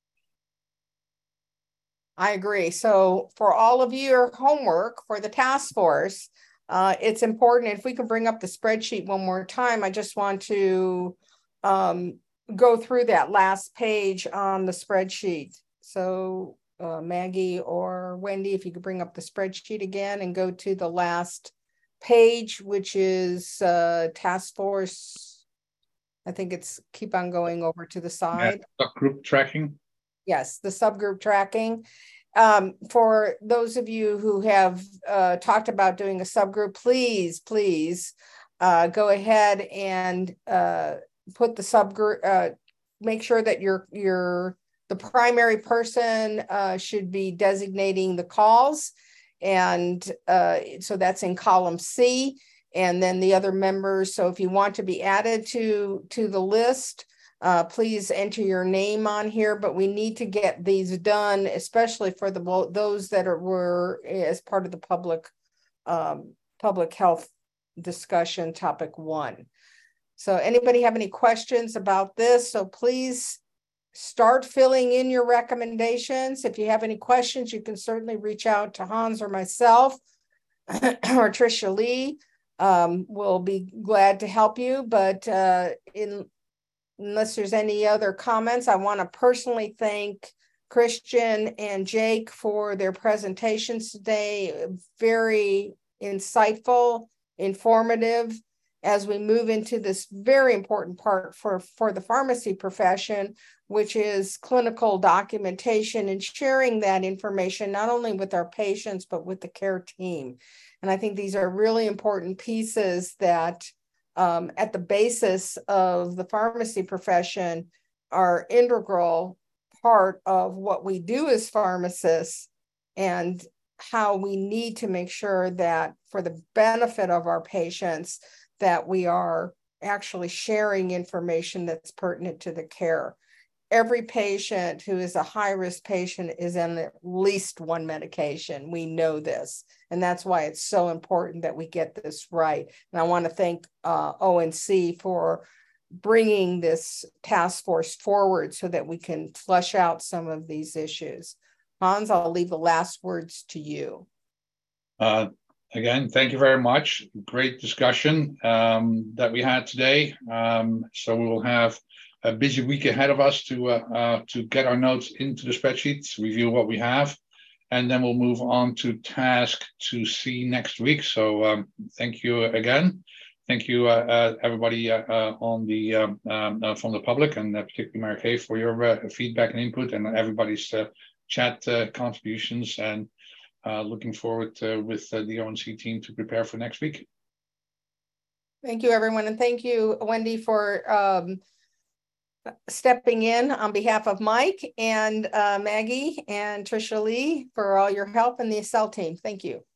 [SPEAKER 3] I agree. So for all of your homework for the task force, uh, it's important. If we can bring up the spreadsheet one more time, I just want to um, go through that last page on the spreadsheet. So uh, Maggie or Wendy, if you could bring up the spreadsheet again and go to the last page, which is uh, task force. I think it's keep on going over to the side.
[SPEAKER 2] Yeah, subgroup tracking.
[SPEAKER 3] Yes, the subgroup tracking. Um, for those of you who have uh, talked about doing a subgroup, please, please uh, go ahead and uh, put the subgroup, uh, make sure that you're, you're the primary person uh, should be designating the calls. And uh, so that's in column C, and then the other members. So if you want to be added to, to the list, Uh, please enter your name on here, but we need to get these done, especially for the those that are were as part of the public um, public health discussion topic one. So anybody have any questions about this? So please start filling in your recommendations. If you have any questions, you can certainly reach out to Hans or myself or Tricia Lee. Um, we'll be glad to help you, but uh, in unless there's any other comments, I want to personally thank Christian and Jake for their presentations today. Very insightful, informative, as we move into this very important part for, for the pharmacy profession, which is clinical documentation and sharing that information, not only with our patients, but with the care team. And I think these are really important pieces that Um, at the basis of the pharmacy profession are integral part of what we do as pharmacists, and how we need to make sure that for the benefit of our patients, that we are actually sharing information that's pertinent to the care. Every patient who is a high-risk patient is on at least one medication. We know this, and that's why it's so important that we get this right. And I want to thank uh, O N C for bringing this task force forward so that we can flush out some of these issues. Hans, I'll leave the last words to you.
[SPEAKER 2] Uh, again, thank you very much. Great discussion um, that we had today. Um, so we will have a busy week ahead of us to uh, uh, to get our notes into the spreadsheets, review what we have, and then we'll move on to task to see next week. So um, thank you again. Thank you, uh, uh, everybody uh, uh, on the um, um, uh, from the public, and uh, particularly Mary Kay for your uh, feedback and input, and everybody's uh, chat uh, contributions. And uh, looking forward uh, with uh, the O N C team to prepare for next week.
[SPEAKER 3] Thank you, everyone, and thank you, Wendy, for um, stepping in on behalf of Mike, and uh, Maggie and Tricia Lee for all your help, and the S L team. Thank you.